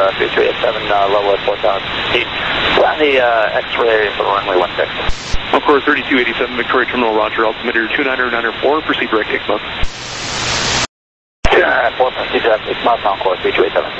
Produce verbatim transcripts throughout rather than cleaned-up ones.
uh, three two eight seven, uh, level at four thousand feet. Land the uh, X-ray for runway one six. Encore thirty-two eighty-seven, Victoria Terminal, roger, altimeter two nine nine four, proceed direct X month. two nine nine four, proceed direct X month, Encore three two eight seven.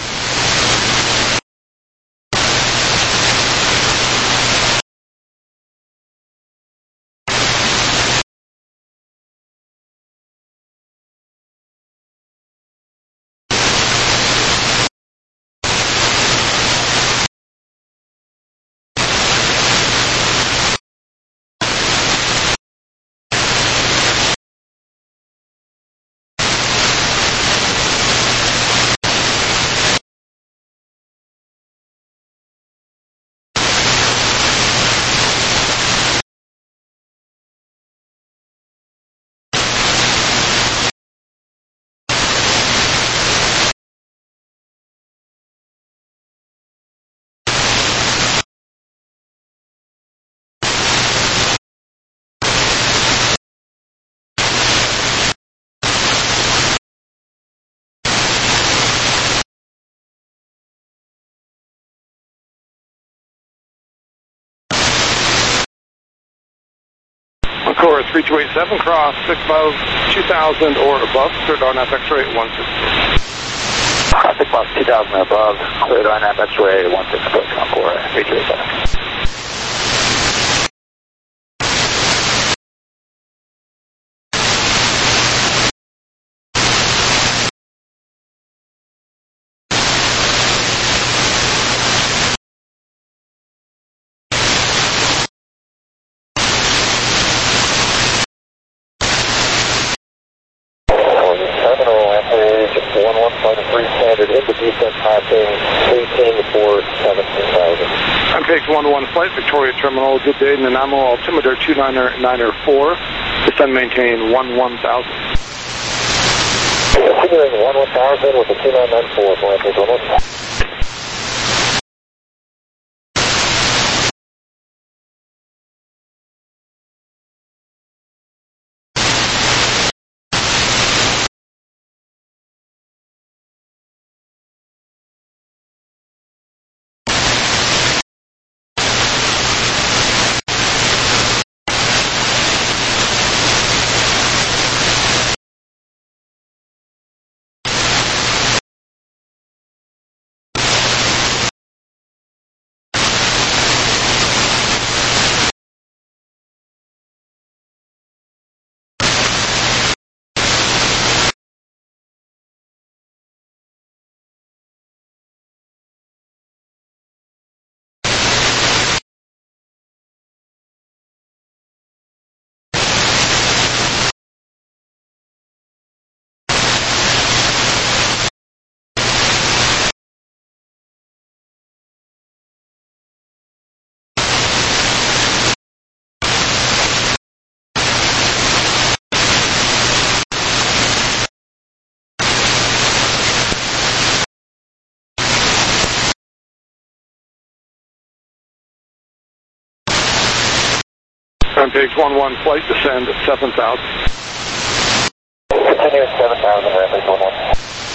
Encore three two eight seven, cross six above two thousand or above, cleared R N F X-ray one six. Cross six above two thousand or above, cleared R N F X-ray one six, Encore three two eight seven. one one five three standard, into descent passing eighteen four seventeen thousand. M P X one one flight, Victoria Terminal, good day, Nanaimo, altimeter two nine nine four, descend maintain one one thousand. Continuing one one thousand with the two nine nine four for M P X one one. M P X one one flight, descend at seven thousand. Continuing seven thousand, M P X one one.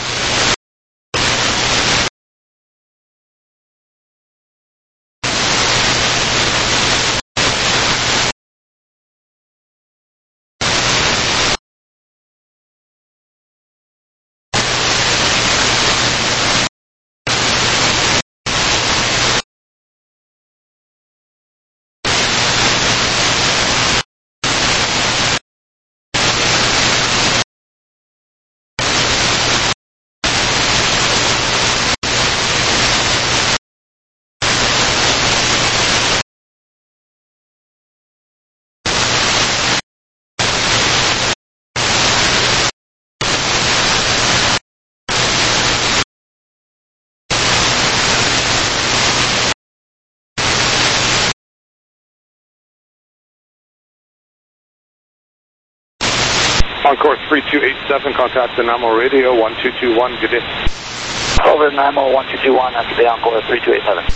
Encore three two eight seven, contact the Nanaimo radio one two two one, good day. Over Nanaimo one two two one, after the Encore three two eight seven.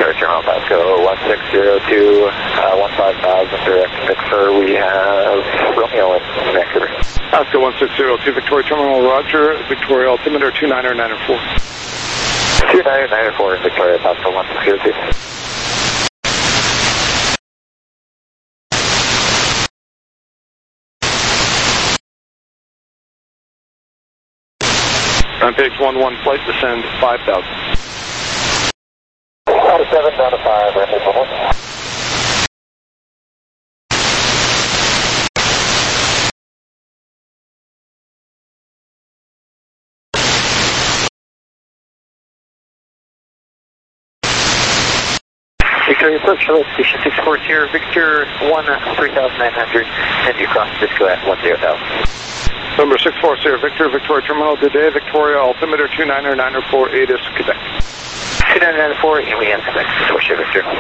Victoria Terminal, Pasco one six zero two, uh, one five thousand, direct Victor. We have Romeo in Vancouver. Pasco one six zero two, Victoria Terminal, Roger. Victoria altimeter two nine nine four. two nine nine four in Victoria, Pasco one six zero two. On page one one flight, descend five thousand. Out of seven, down to five, Rampage one one. Victoria approach, hello, station six four zero, Victor one three thousand nine hundred, and you cross Cisco at one zero thousand. Number six four zero, Victor, Victoria Terminal, today, Victoria altimeter two nine nine four, A D I S, Quebec. two nine nine four, and we have Quebec, Victoria, Victor.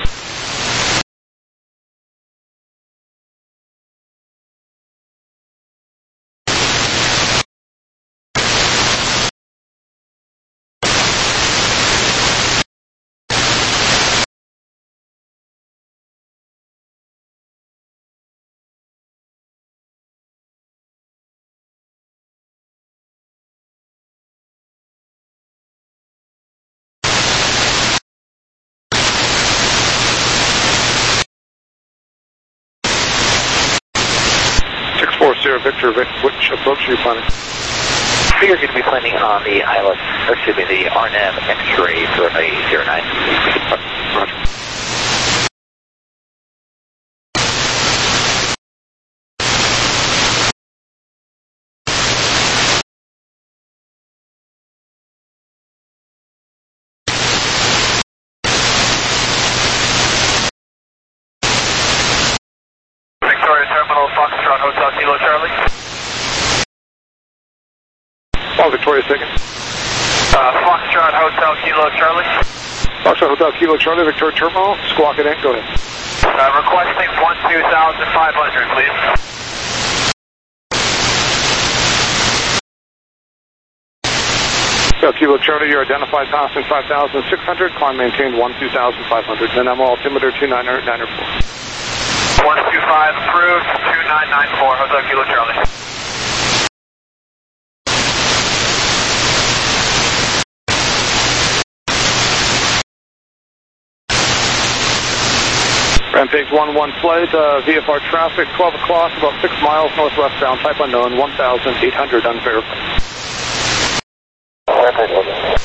six four zero, Victor, Vic, which approach are you planning? We are going to be planning on the I L S, or excuse me, the R N A V X-ray for a zero nine. Roger. Victoria Terminal, Foxtrot Hotel Kilo Charlie. Oh, Victoria second. Uh, Foxtrot Hotel Kilo Charlie. Foxtrot Hotel Kilo Charlie, Victoria Terminal, squawk it in, go ahead. Uh, requesting one two thousand five hundred, please. Hotel Kilo Charlie, your identified passing five thousand six hundred, climb maintained one two thousand five hundred, then I'm altimeter two nine nine four. one two five approved, two nine nine four, Hotel Kilo Charlie. Rampage one one flight, uh, V F R traffic, twelve o'clock, about six miles northwestbound, type unknown, one thousand eight hundred unverified. Rampage one.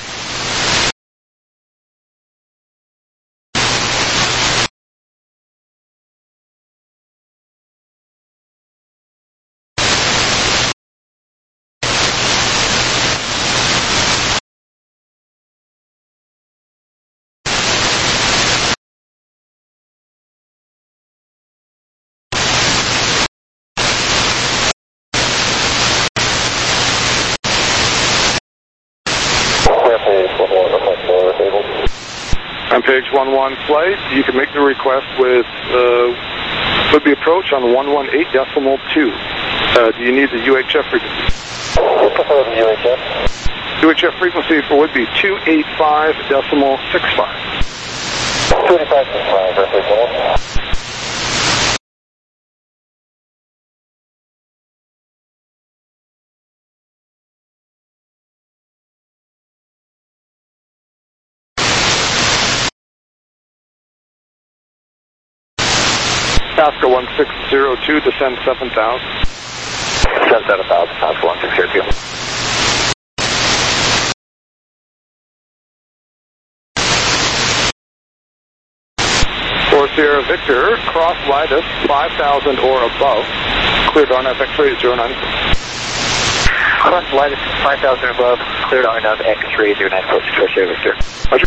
Rampage one one flight, you can make the request with uh, would be approach on one one eight decimal two. Uh, do you need the U H F frequency? We prefer the U H F. U H F frequency for would be two eighty-five decimal six five. two eighty-five six five, Rampage one one. Pasco one six zero two, descend seven thousand. Descend seven thousand, Pasco one six zero two. For Sierra Victor, cross Lidus five thousand or above, cleared R N A V X-ray zero nine. Cross Lidus five thousand or above, cleared R N A V X-ray zero nine four, for Sierra Victor. Roger.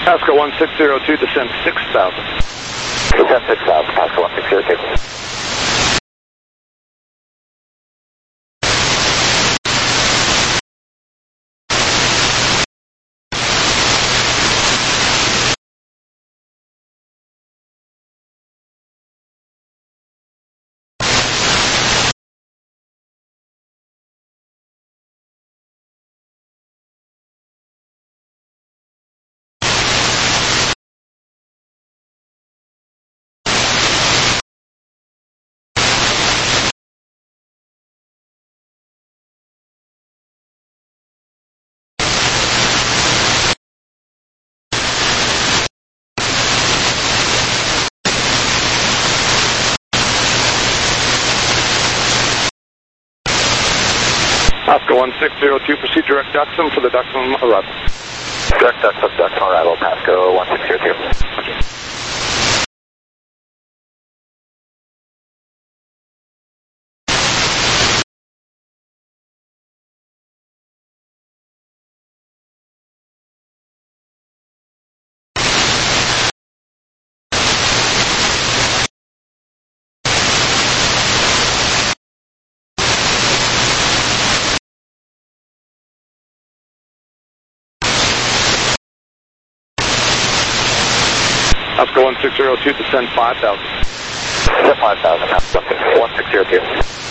Pasco one six zero two, descend six thousand. Descend six thousand, Pasco one six zero two. Pasco one six zero two, proceed direct Duxham for the Duxham arrival. Direct Duxham, Duxham arrival, Pasco one six zero two. Pasco one six zero two, descend five thousand. Descend five thousand, Pasco one six zero two.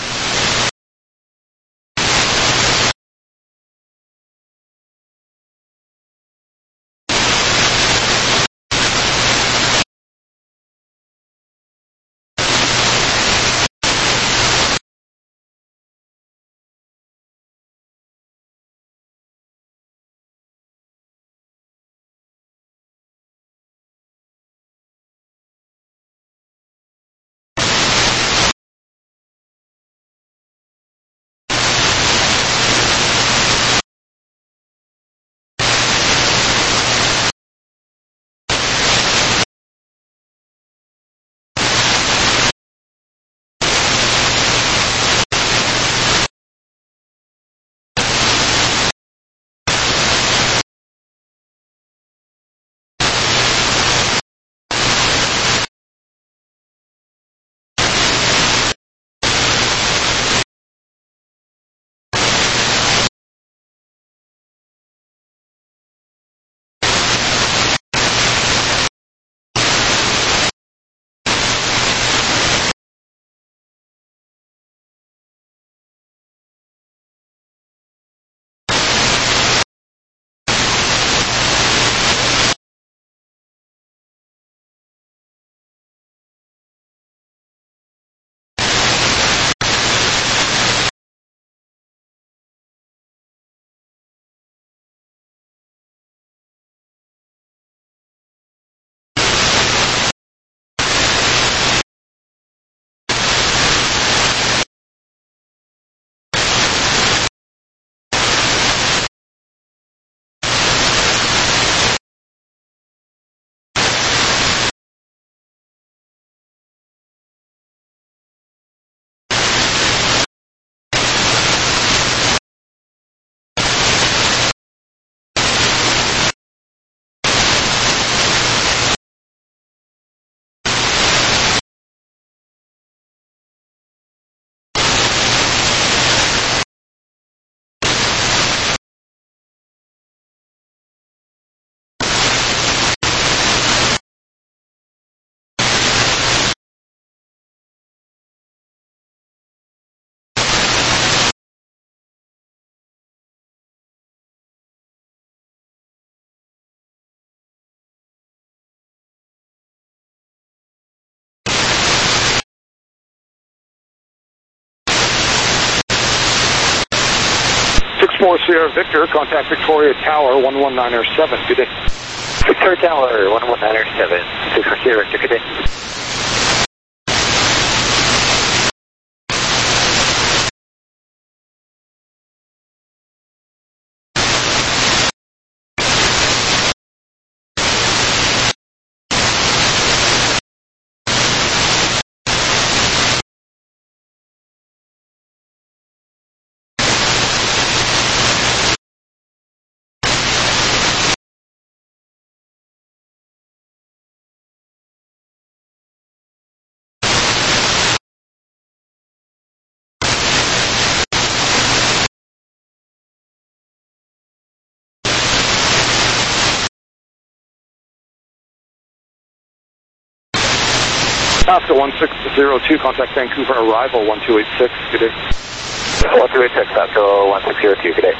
four Sierra Victor, contact Victoria Tower one one nine seven. Good day. Victoria Tower one one nine seven. six four Sierra Victor, good day. Alaska one six zero two, contact Vancouver arrival one two eight six, good day. one two eight six, Alaska one six zero two, good day.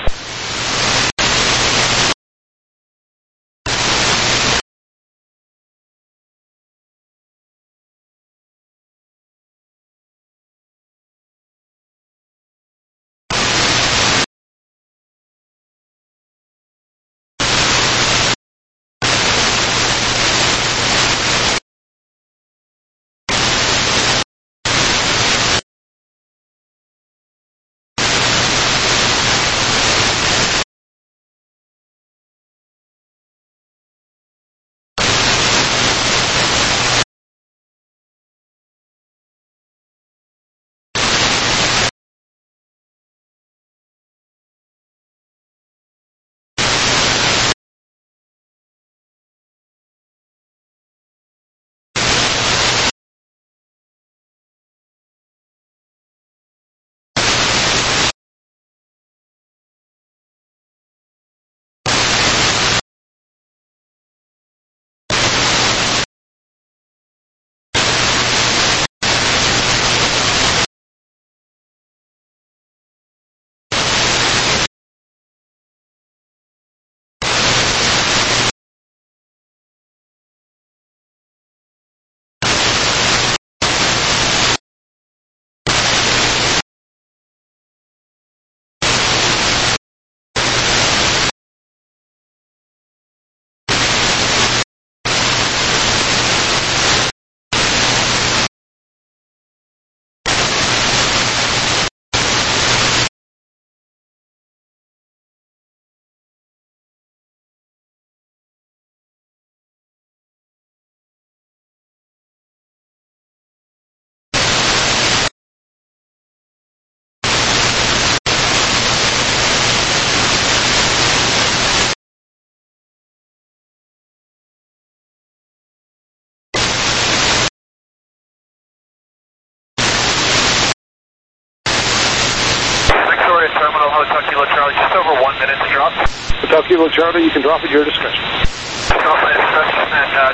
Terminal, Hotel Kilo Charlie, just over one minute to drop. Hotel Kilo Charlie, you can drop at your discretion. Drop my discretion and uh,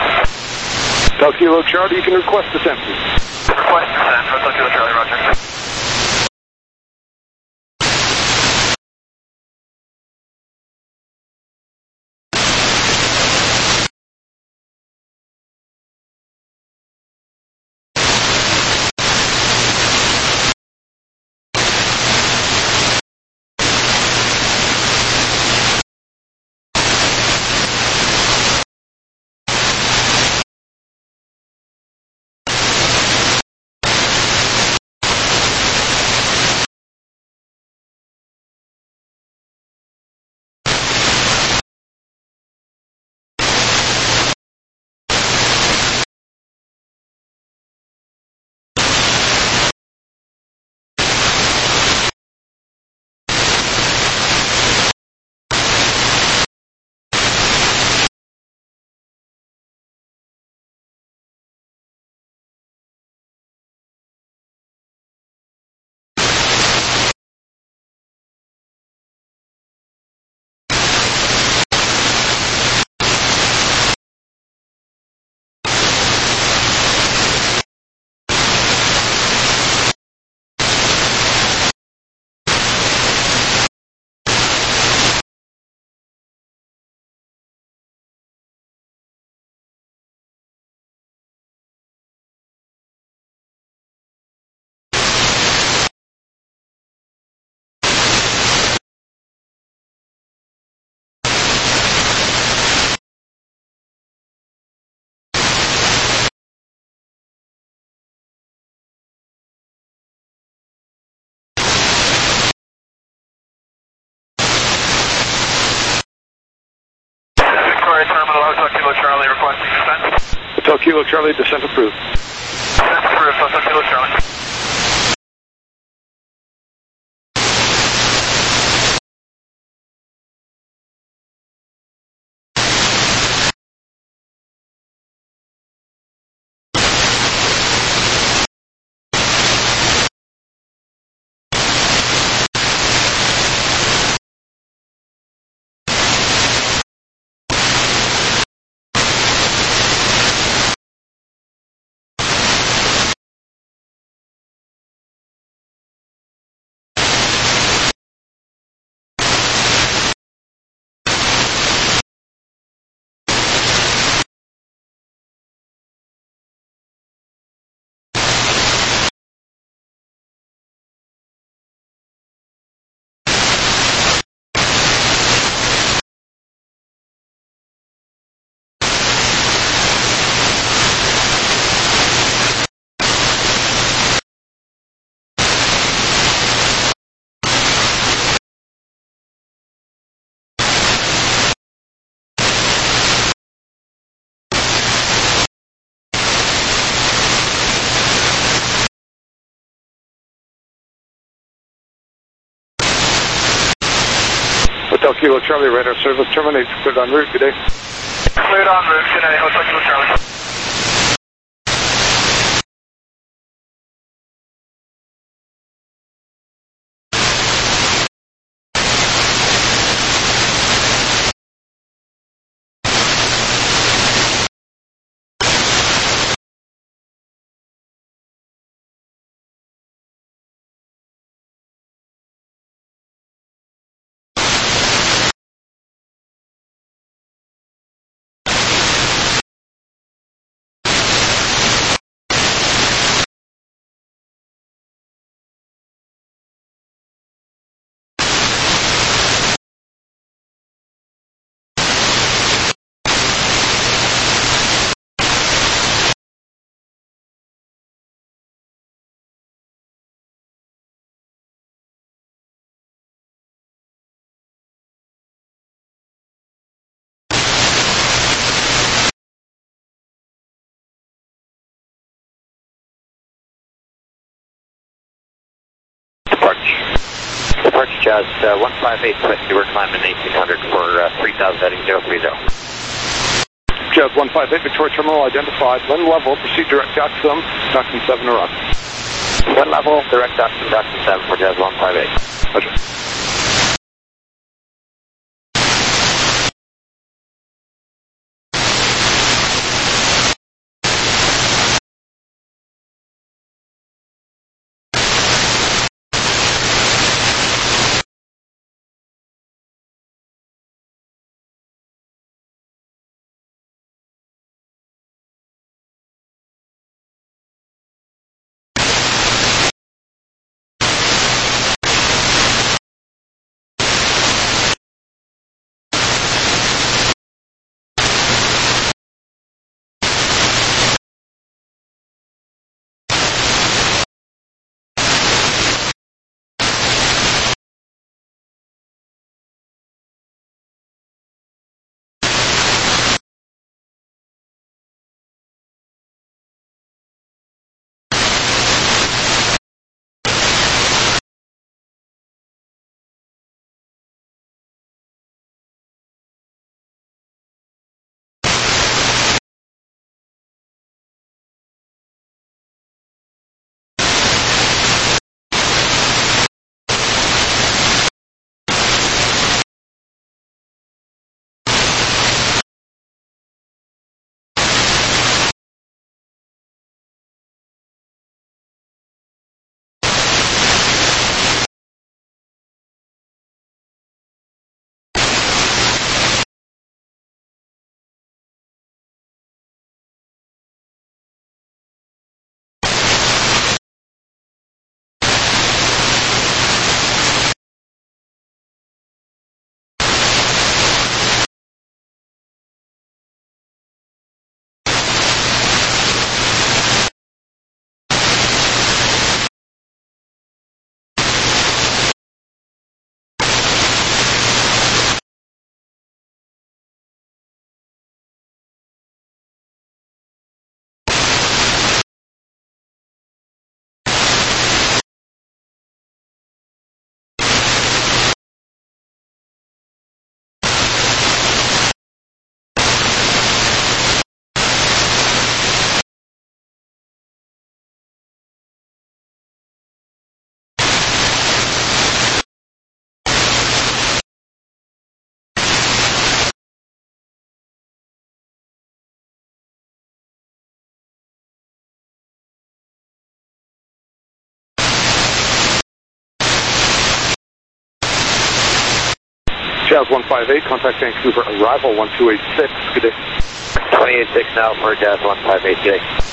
descent. Hotel Kilo Charlie, you can request descent, please. Request descent, Hotel Kilo Charlie, roger. Terminal, Hotel Kilo Charlie, requesting descent. Hotel Kilo Charlie, descent approved. Descent approved, Hotel Kilo Charlie. Hotel Kilo Charlie, radar service terminates. Cleared en route. Good day. Cleared en route. Good night. Hotel Kilo Charlie. Departure Jazz uh, one five eight, you were climbing eighteen hundred for uh, three thousand heading zero three zero. Jazz one five eight, Victoria Terminal identified. Wind level, proceed direct to Axum, Axum seven to run. Wind level, direct to Axum, Axum seven for Jazz one five eight. Roger. Jazz one five eight, contact Vancouver arrival one two eight six. Good day. two eight six now for Jazz one five eight, good day.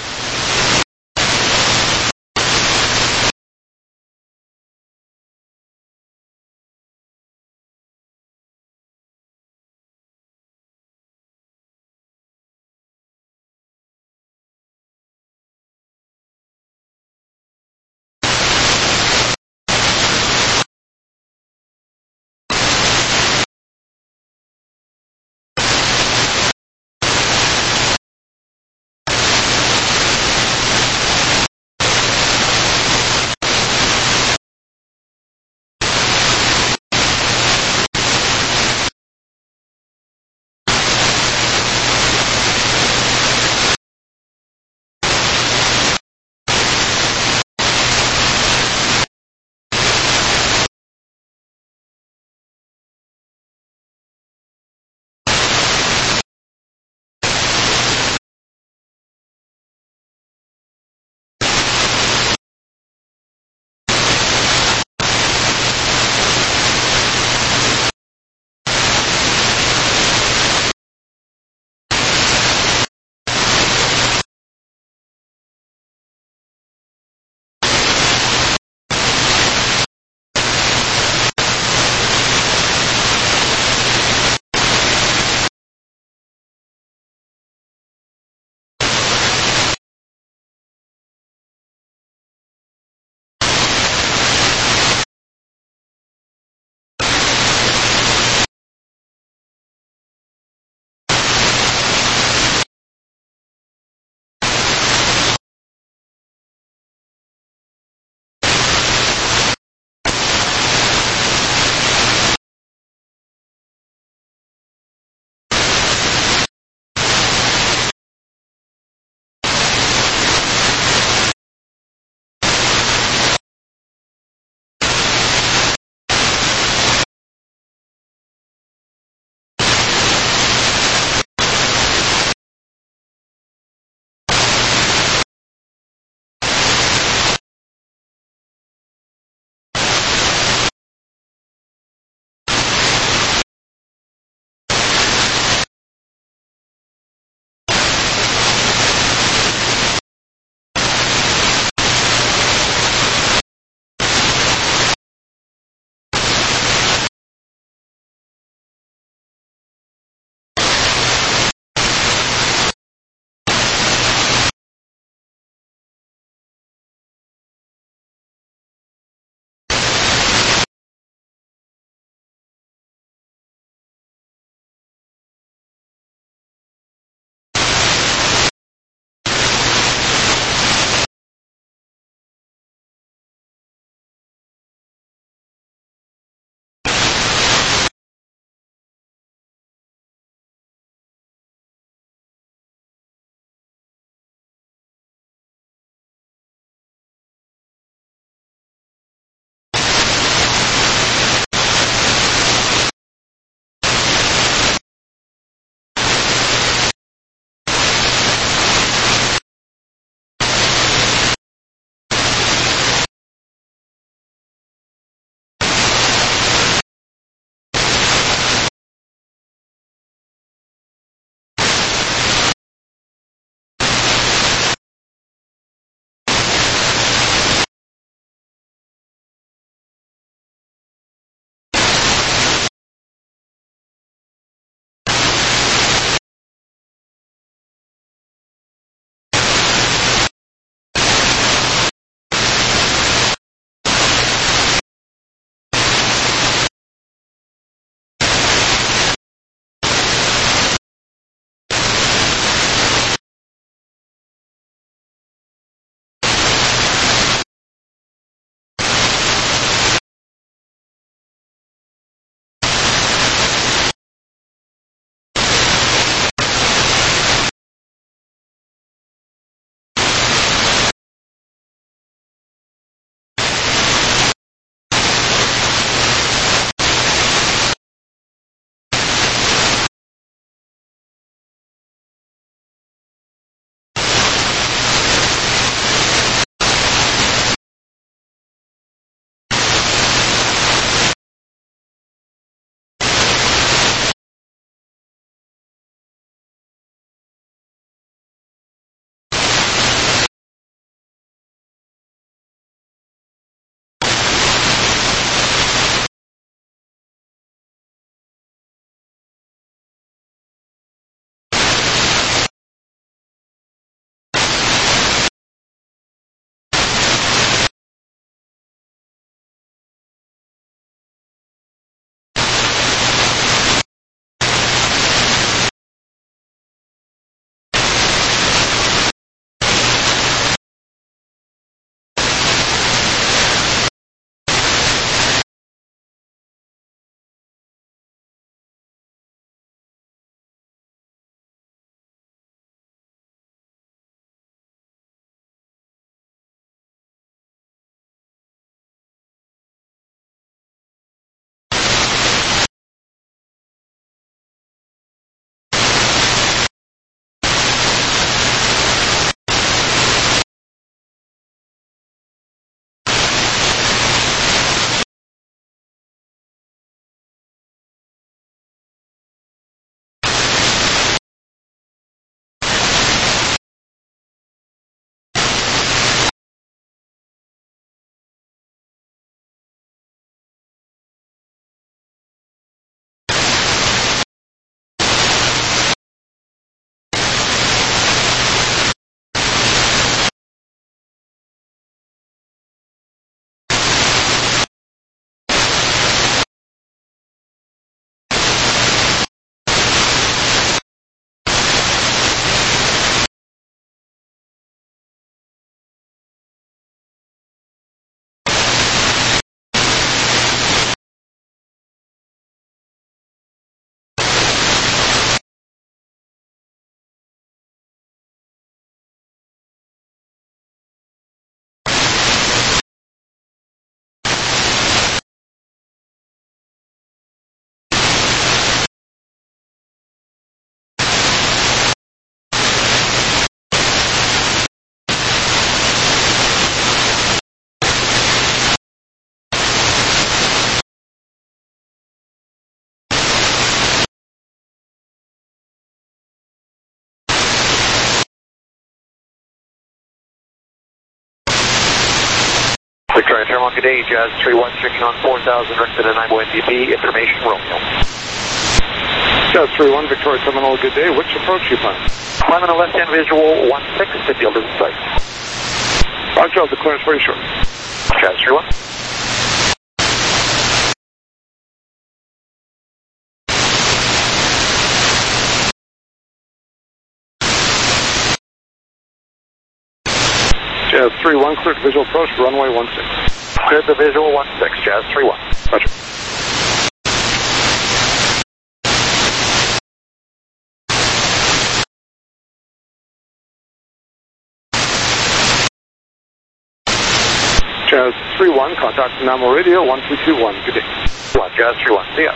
Victoria Terminal, good day, Jazz three one, checking on four thousand, requested at nine N D P, information Romeo. Jazz three one, Victoria Terminal, good day. Which approach you plan? Climb on the left-hand visual, one six, to field is in sight. Roger, I'll declare very short. Jazz three one. Jazz three one, cleared visual approach, runway one six. Cleared the visual, one six, Jazz three one. Roger. Jazz three one, contact Namo Radio one three two one, good day. One, Jazz three one, see ya.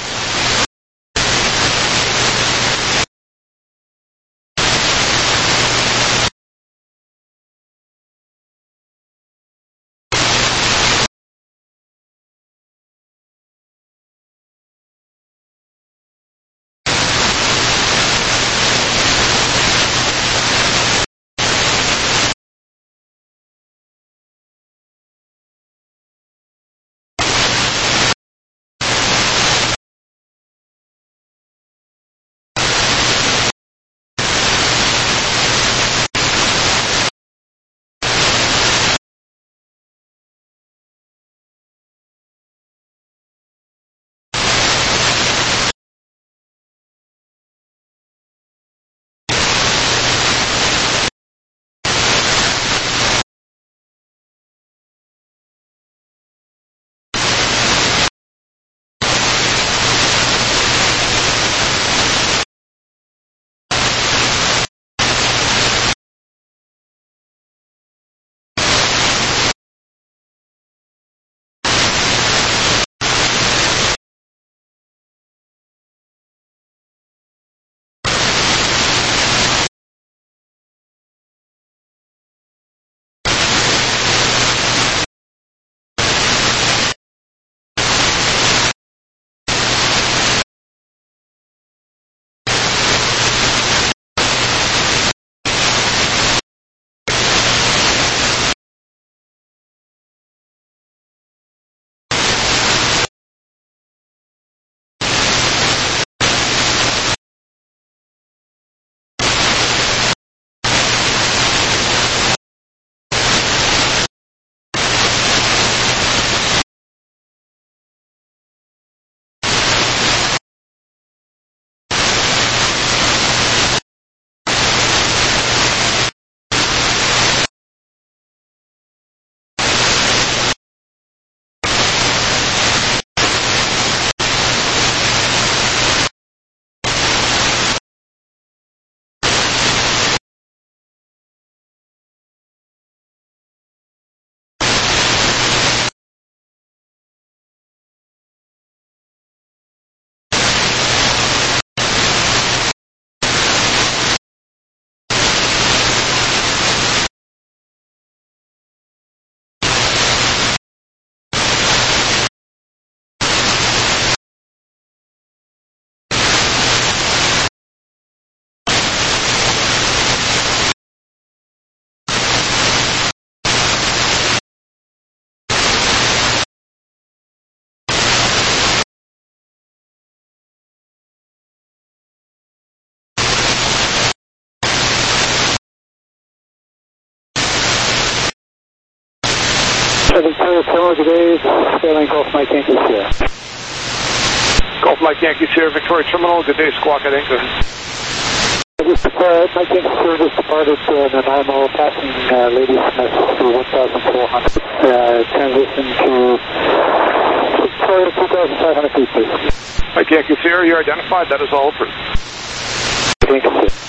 Victoria Terminal, good day, sailing Gulf Mike Yankee Sierra. Gulf Mike Yankee Sierra, Victoria Terminal, good day, squawk at anchor. This uh, Mike Yankee Sierra just departed uh, Nanaimo, passing uh, Lady Smith to one thousand four hundred, uh, transition to Victoria two thousand five hundred feet, please. Mike Yankee Sierra, you're identified, that is all approved. Thank you.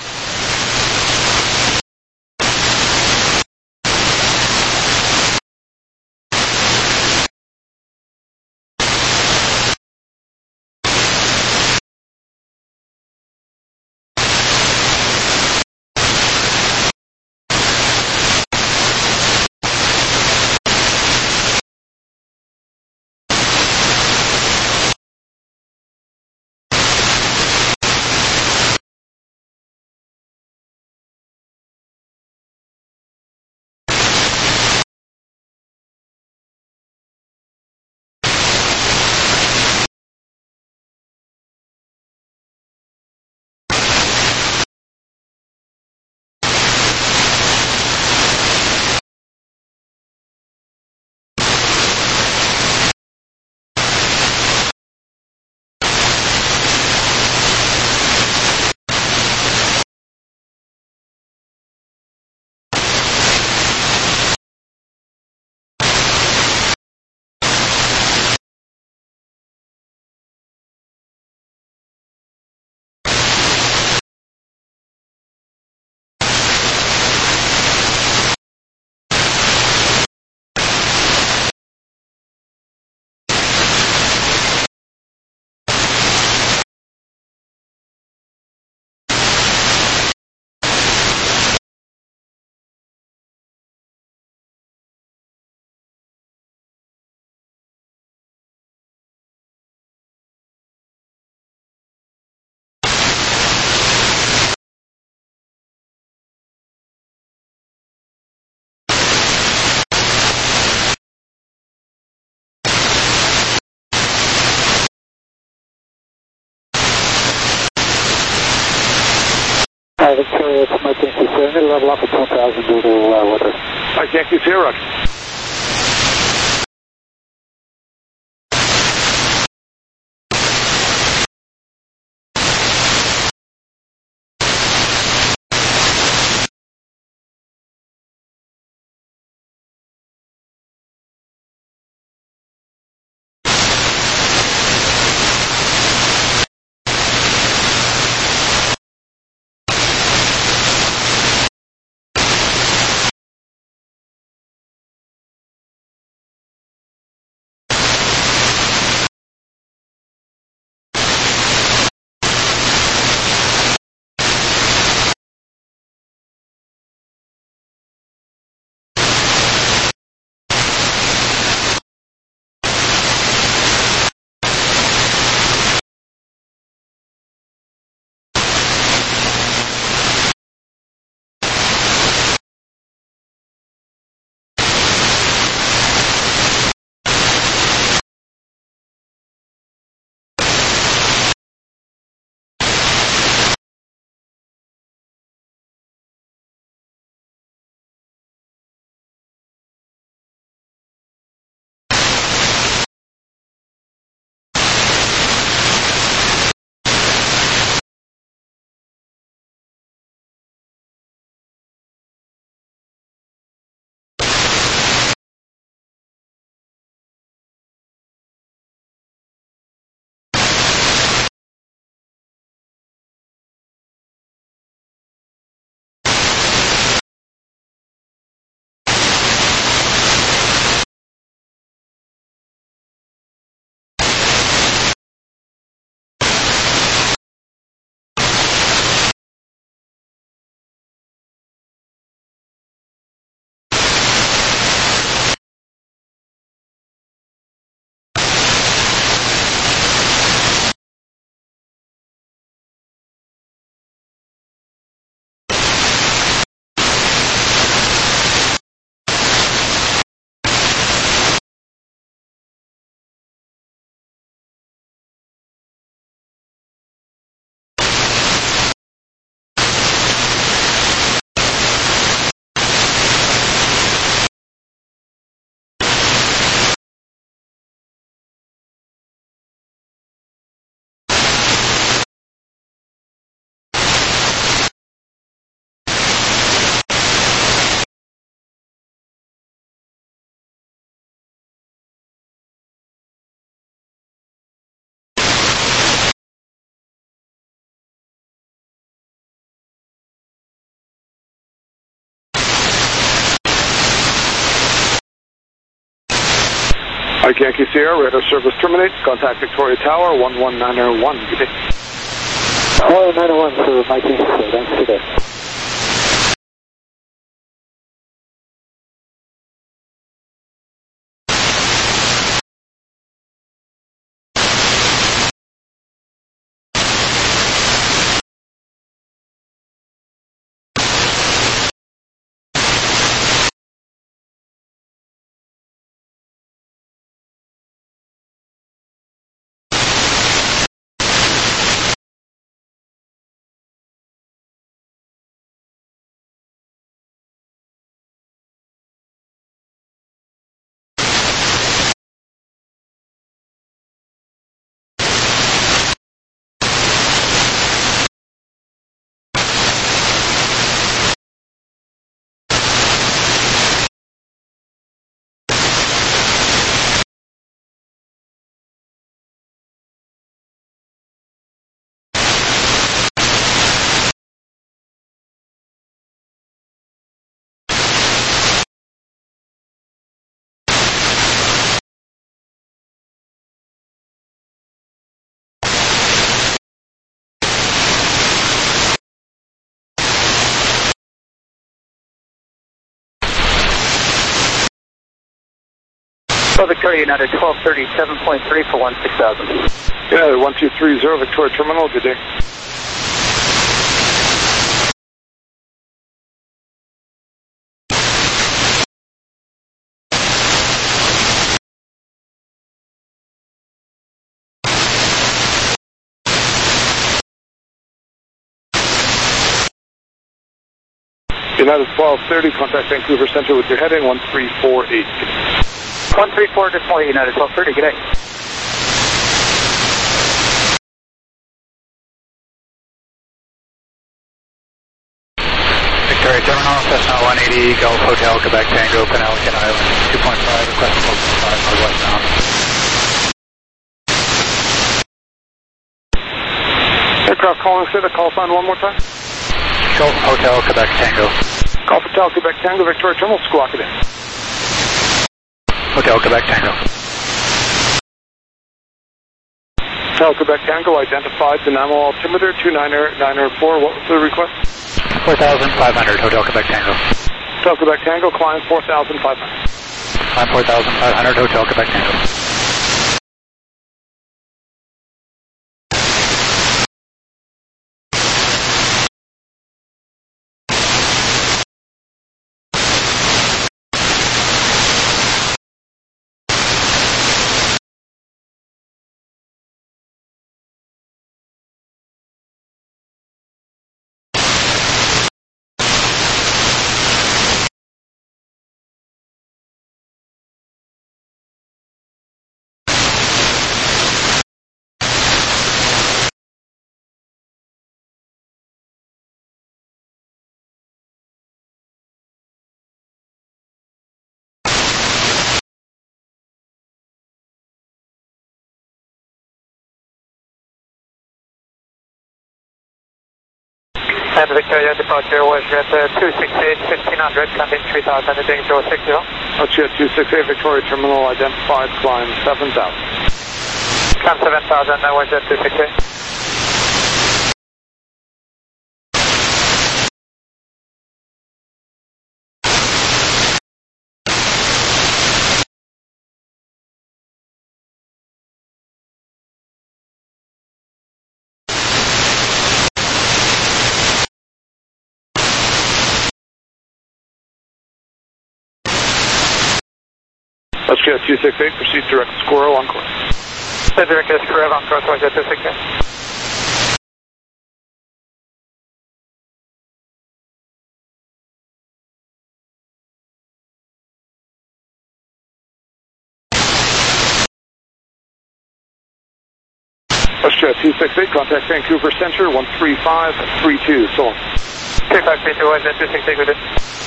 Victoria, it's Mike Yankee Sierra. I'm going to level off at one thousand due to uh, weather. Mike Yankee Sierra. Mike Yankee Sierra, radar service terminates. Contact Victoria Tower, one one nine zero one. Good day. Oh, nine oh one for Mike Yankee Sierra. Thanks for that. Victoria United, twelve thirty-seven point three for one six thousand. Yeah, one two three zero Victoria Terminal, good day. United twelve thirty, contact Vancouver Center with your heading one three four eight. one three four Detroit, United twelve thirty, good day. Victoria Terminal, Cessna one eighty, Gulf Hotel, Quebec Tango, Penelican Island, two point five, request one point five, northwest bound. Aircraft calling, say the call sign one more time. Gulf Hotel, Quebec Tango. Gulf Hotel, Quebec Tango, Victoria Terminal, squawk it in. Hotel, Quebec Tango. Hotel, Quebec Tango, identified Dynamo altimeter two nine nine four. What was the request? four thousand five hundred, Hotel, Quebec Tango. Hotel, Quebec Tango, climb four thousand five hundred. Climb four thousand five hundred, Hotel, Quebec Tango. And Victoria departure was at uh, two six eight, fifteen hundred, landing three thousand, heading zero six zero. Roger, two six eight, Victoria Terminal, identified, climb seven thousand. Climb seven thousand, I was at two six eight. Let's get two six eight, proceed direct Squirrel on course. The direct Squirrel on course was at two six eight. Let's get two six eight, contact Vancouver Center, one three five three two, so on. three five three two was at two six eight, good day.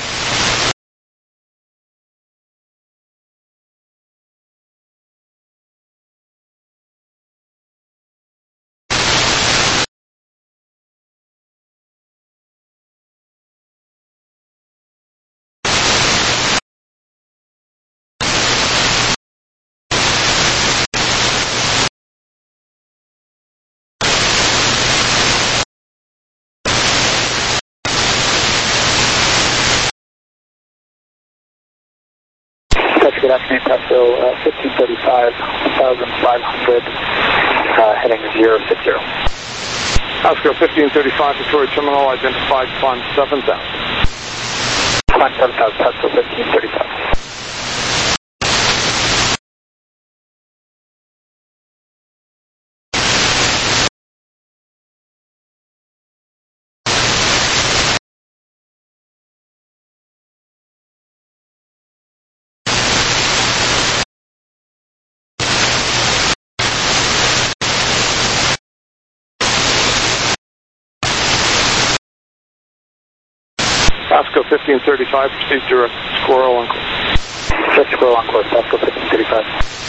Good afternoon, Pasco, uh, fifteen thirty-five, one thousand five hundred, uh, heading zero six zero. Pasco fifteen thirty-five, Victoria Terminal, identified, climb seven thousand. Climb seven thousand, Pasco fifteen thirty-five. Pasco fifteen thirty-five, proceed direct Squirrel on course. Direct Squirrel on course, Pasco fifteen thirty-five.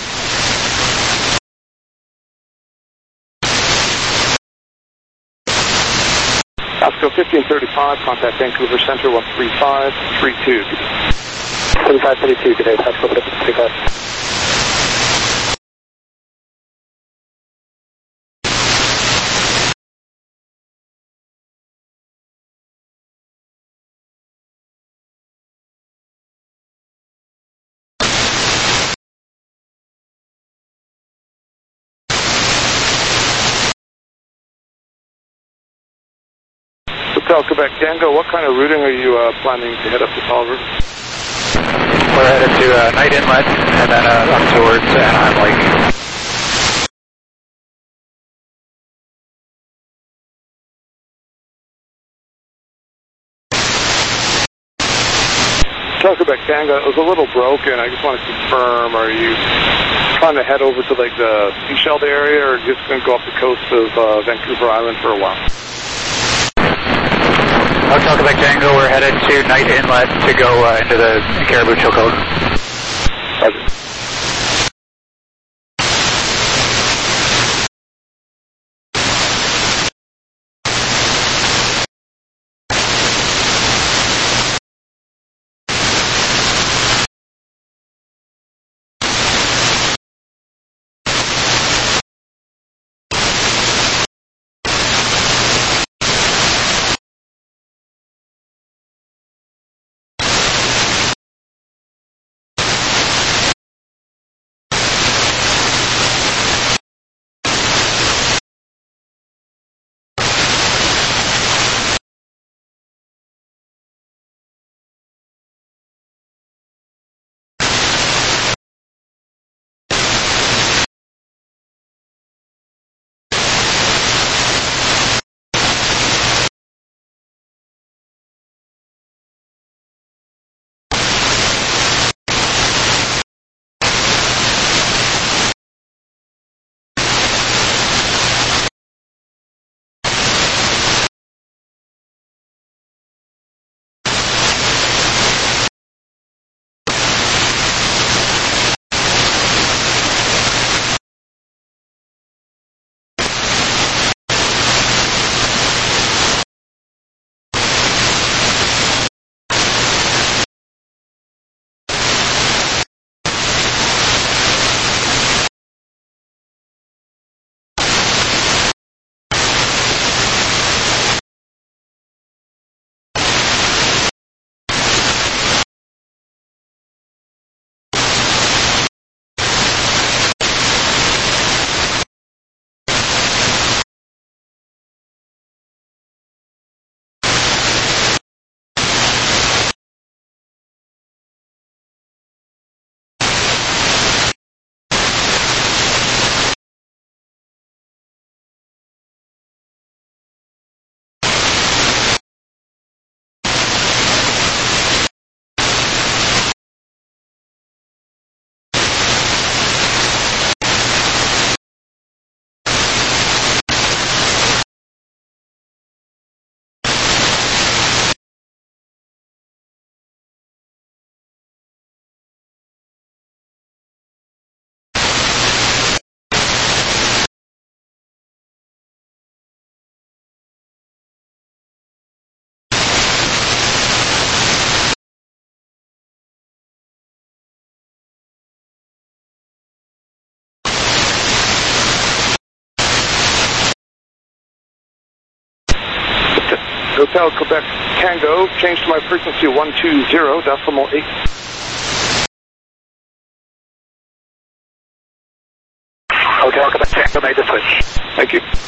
Pasco fifteen thirty-five, contact Vancouver Center, one three five three two. thirty-five thirty-two, good day, Pasco fifteen thirty-five. Hotel Quebec Tango, what kind of routing are you uh, planning to head up to Fall River? We're headed to uh, Night Inlet and then uh, up towards Anaheim Lake. Hotel Quebec Tango, it was a little broken. I just want to confirm, are you trying to head over to like the Seychelles area or just going to go up the coast of uh, Vancouver Island for a while? Hotel Quebec Tango, we're headed to Knight Inlet to go uh, into the Caribou Chilcoot. Roger. Hotel Quebec Tango, change to my frequency one two zero decimal eight. Hotel Quebec Tango made the switch. Thank you.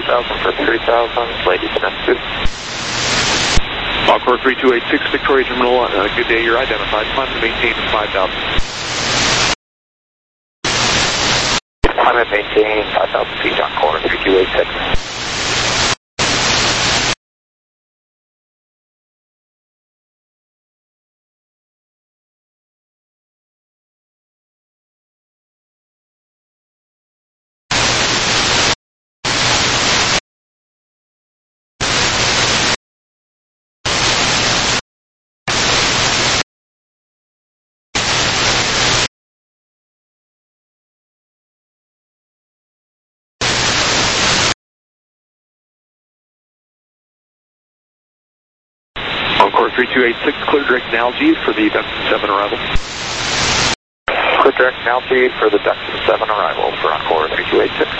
thousand for three thousand, Lady Smith two. Encore three two eight six, Victoria Terminal, uh, good day, you're identified. Climb to maintain five thousand. Climb and maintain five thousand feet, Encore three two eight six. Encore three two eight six, clear direct and Algae for the Duxton seven arrival. Clear direct and Algae for the Duxton seven arrival for Encore three two eight six.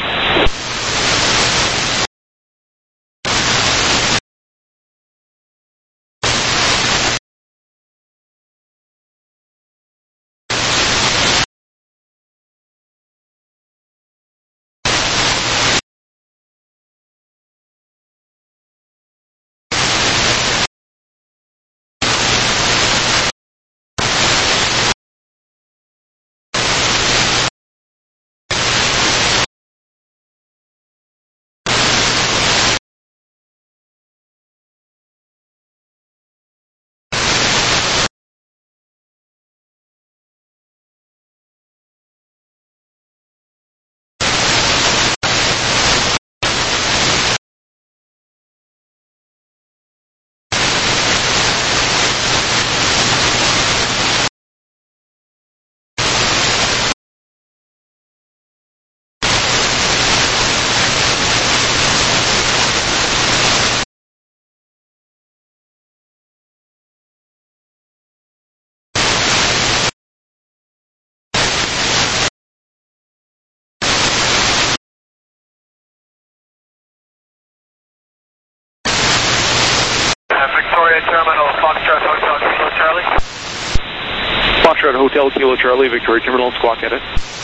Victoria Terminal, Foxtrot Hotel, Kilo Charlie. Foxtrot Hotel, Kilo Charlie, Victoria Terminal, squawk edit.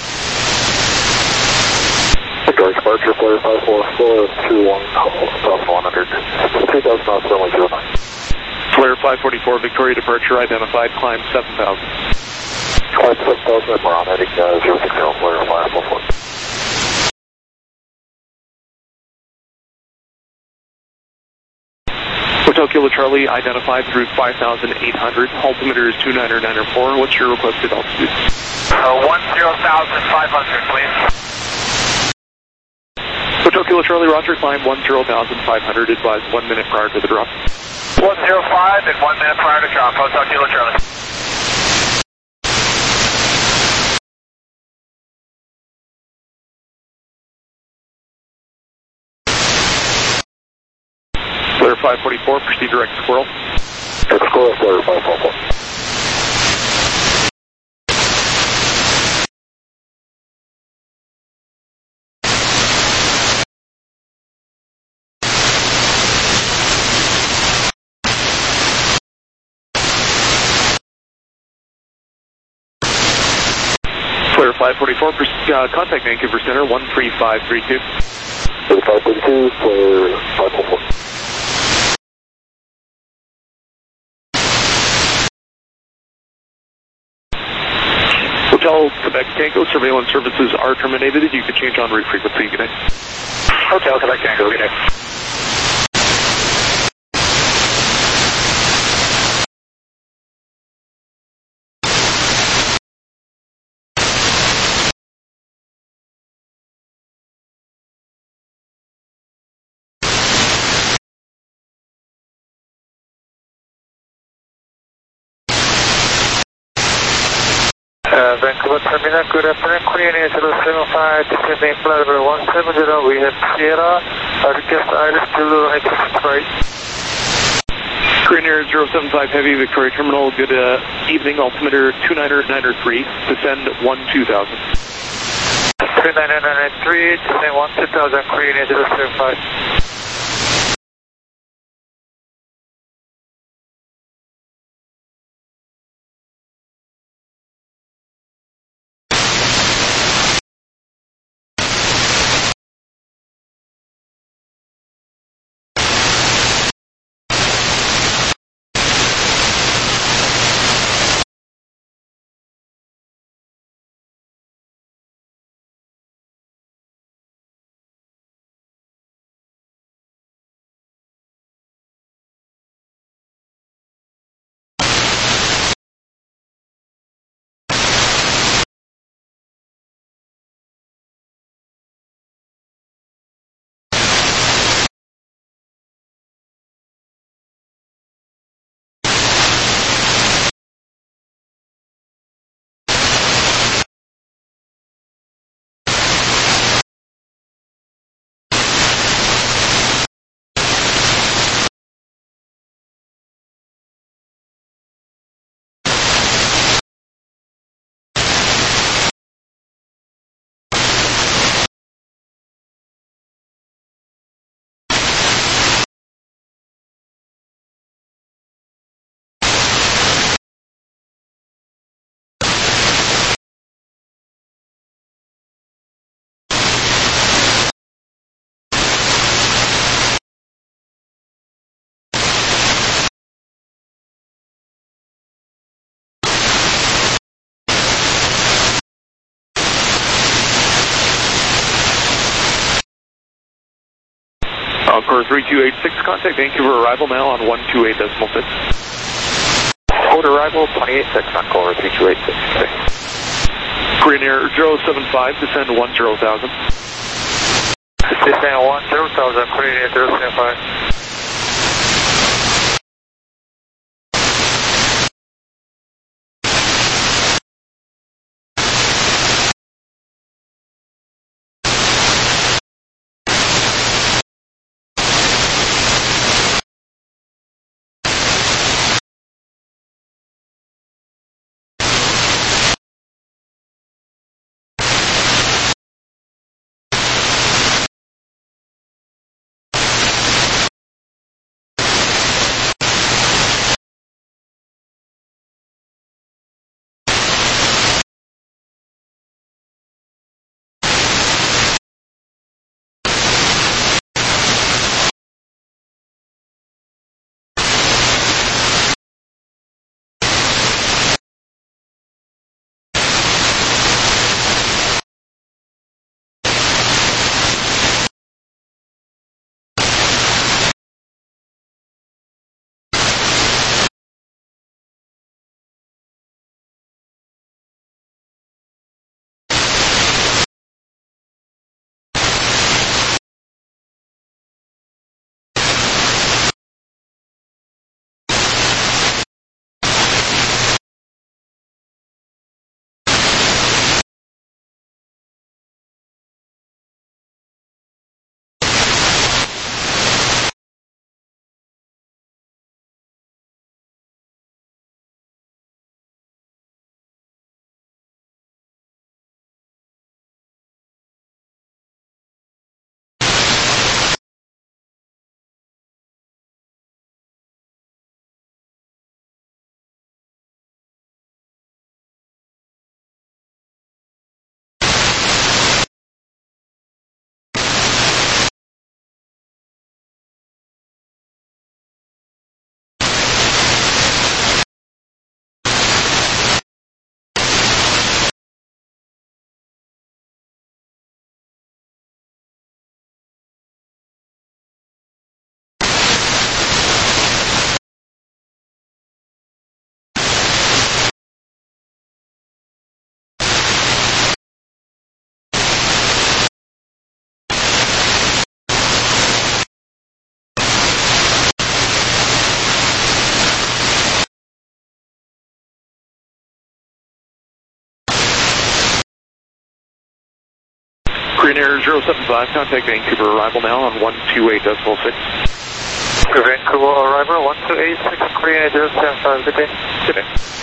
Victoria departure, Flyer five four four two one thousand one hundred, two thousand knots, runway zero nine. Flare five forty-four, Victoria departure identified, climb seven thousand. Climb seven thousand, we're on heading uh, zero six zero, Flyer five four four. Hotel Kilo Charlie identified through five thousand eight hundred. Altimeter is two nine nine four. What's your requested altitude? Uh, one zero thousand five hundred, please. Hotel Kilo Charlie, roger, climb one zero thousand five hundred. Advise one minute prior to the drop. one zero five and one minute prior to drop. Hotel Kilo Charlie. Flare five forty-four, proceed direct Squirrel. Squirrel, Flare five forty-four. Flare five forty-four, uh, contact Vancouver Center, one three five three two. five thirty-two, Flare five forty-four. Hotel Quebec Tango, surveillance services are terminated. You can change on route frequency. Good night. Hotel Quebec Tango, good night. Uh, Vancouver Terminal, good afternoon, Queen Air zero seven five, descending flight level one seven zero, we have Sierra, uh, request Iris Zulu, exit right. Korean Air zero seven five Heavy, Victoria Terminal, good uh, evening, altimeter two nine nine three, descend one two thousand. two nine nine three, descend one two thousand, Korean Air zero seven five. Encore three two eight six, contact Vancouver arrival now on one two eight decimal six. Code arrival twenty-eight six, Encore three two eight six. Korean Air zero seven five, descend one zero thousand. Descend one zero thousand, Korean Air zero seven five. Korean Air zero seven five, contact Vancouver arrival now on one two eight decimal six. Vancouver arrival one two eight six, Korean Air zero seven five, good day. Good day.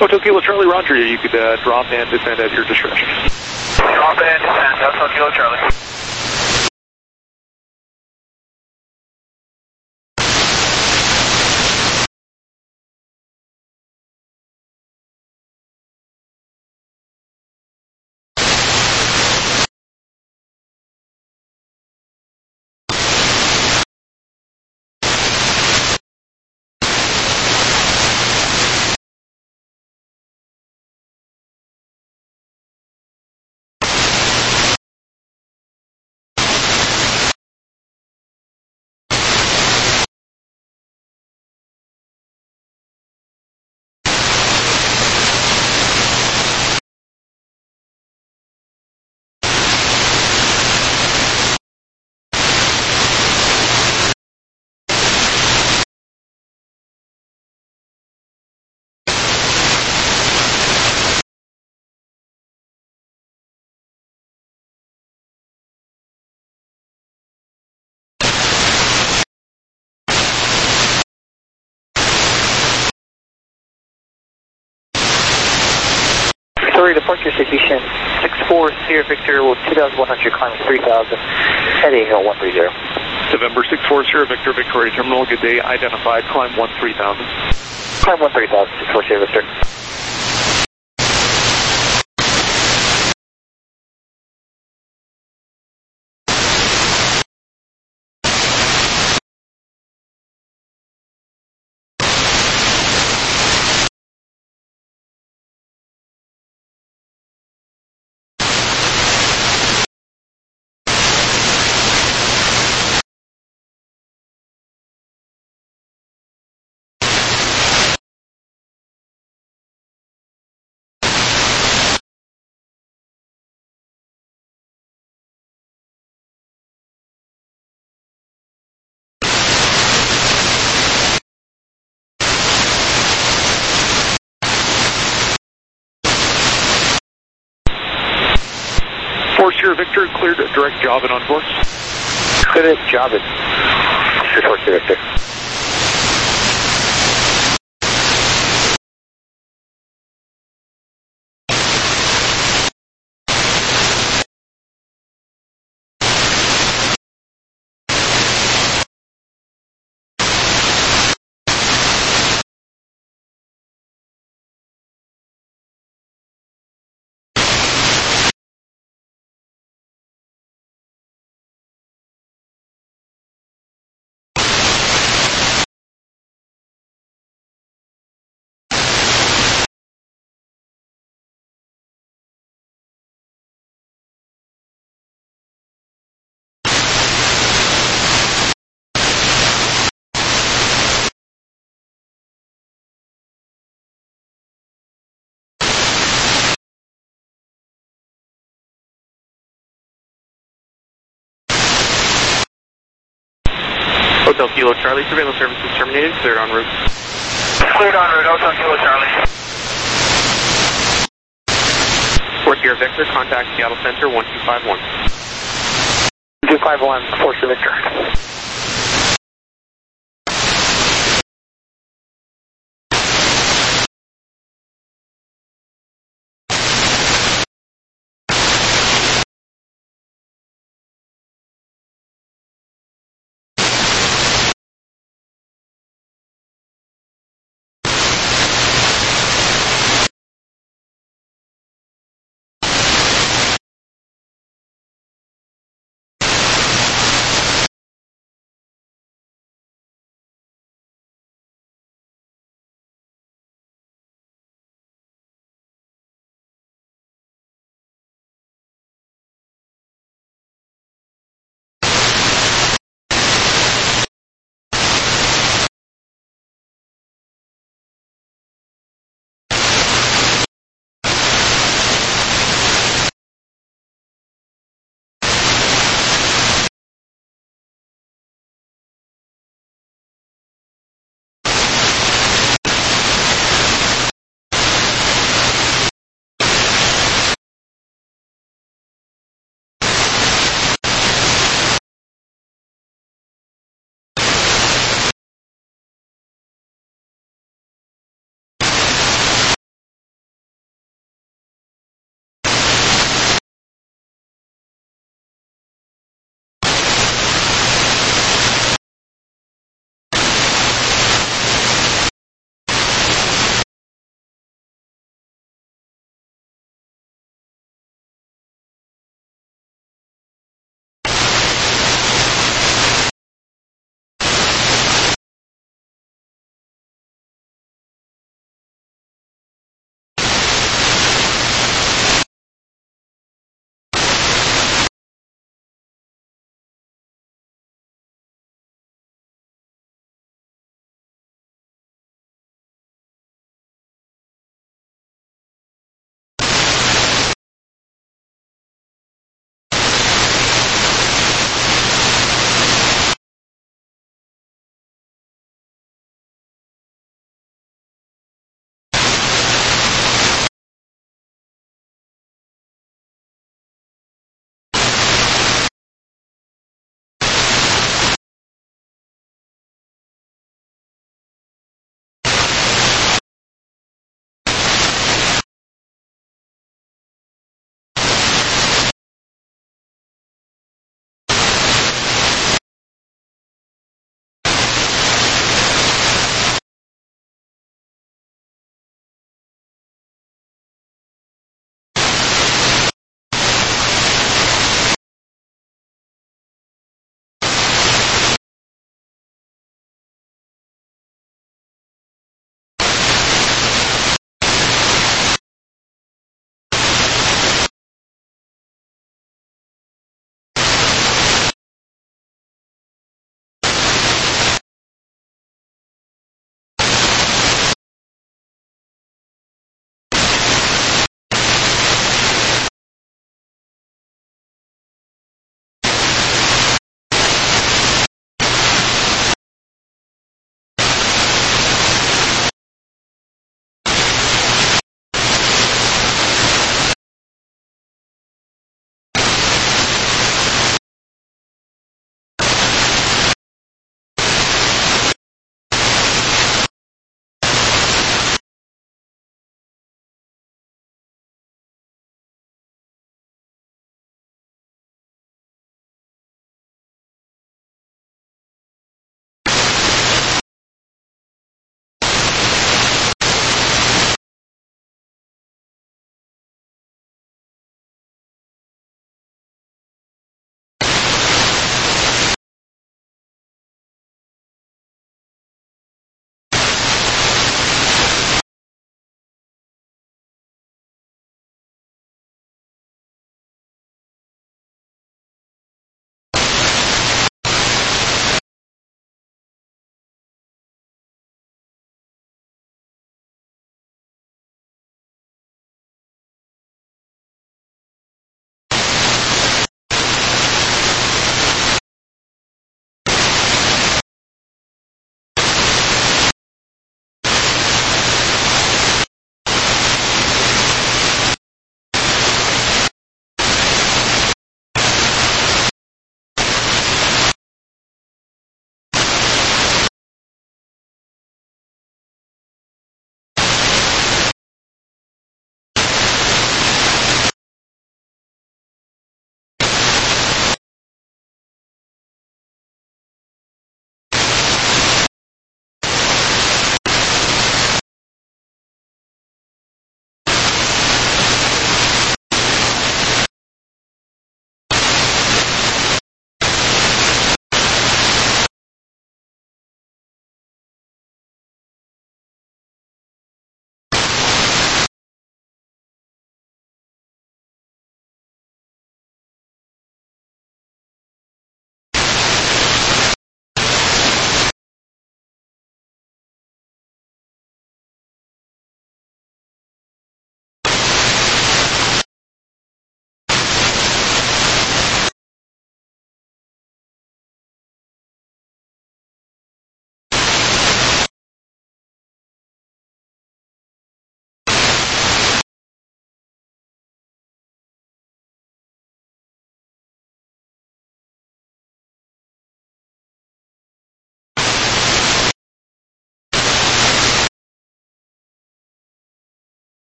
Hotel Kilo Charlie, Roger. You could uh, drop and descend at your discretion. Drop and descend, Hotel Kilo Charlie. Victoria departure citation six four Sierra Victor with two thousand one hundred climbing three thousand, heading one three zero. November six four Sierra Victor, Victoria Terminal, good day, identified, climb one three thousand. Climb one three thousand, six four Sierra Victor. four Sierra Victor, cleared direct job and on course. Cleared job and six four Sierra Victor. Hotel Kilo Charlie, surveillance services terminated, cleared en route. Cleared en route, Hotel Kilo Charlie. four Sierra Victor, contact Seattle Center one two five one. two five one, four Sierra Victor.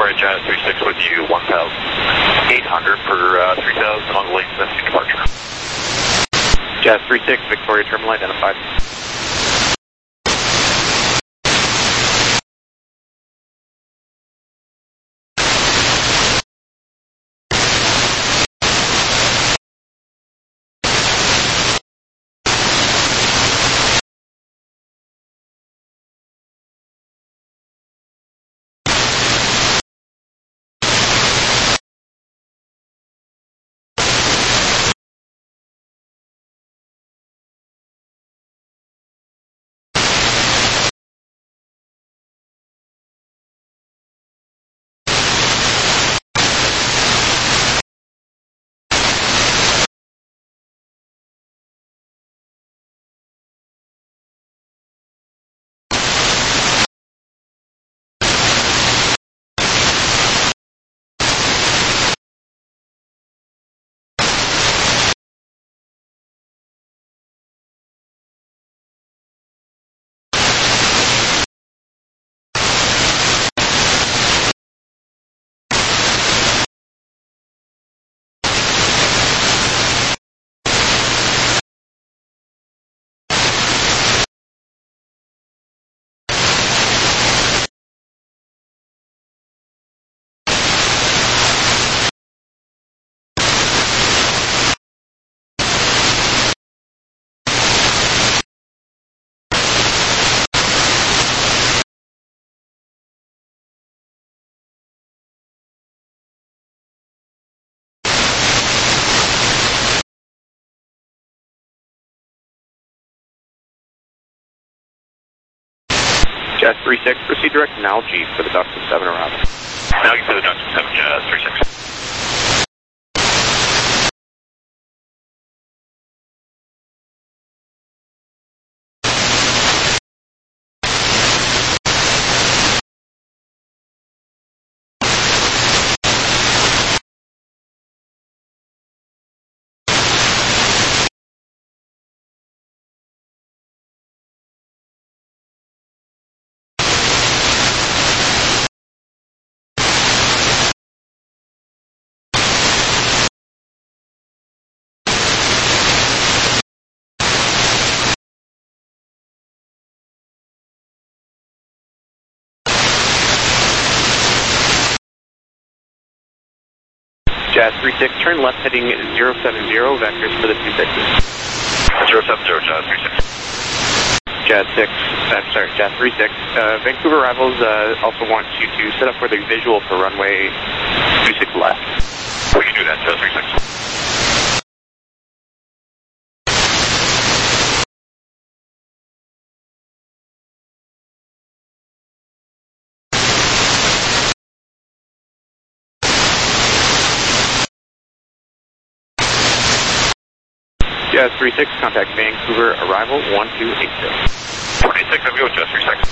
Victoria Jazz three six with you, one thousand eight hundred for uh, three thousand on the late Smith departure. Jazz three six, Victoria terminal identified. Jazz three six, proceed direct to Nalgene for the ducts of seven arrival. Nalgene for the ducts of seven, Jazz three six. Jazz three six, turn left heading zero seven zero, vectors for the two sixes. zero seven zero, Jazz three six. Jazz six, uh, sorry, Jazz three six. Uh, Vancouver arrivals uh, also want you to set up for the visual for runway two six left. We can do that, Jazz three six. Jazz three six, contact Vancouver arrival one two eight zero. one eight six, I'm going, Jazz three six.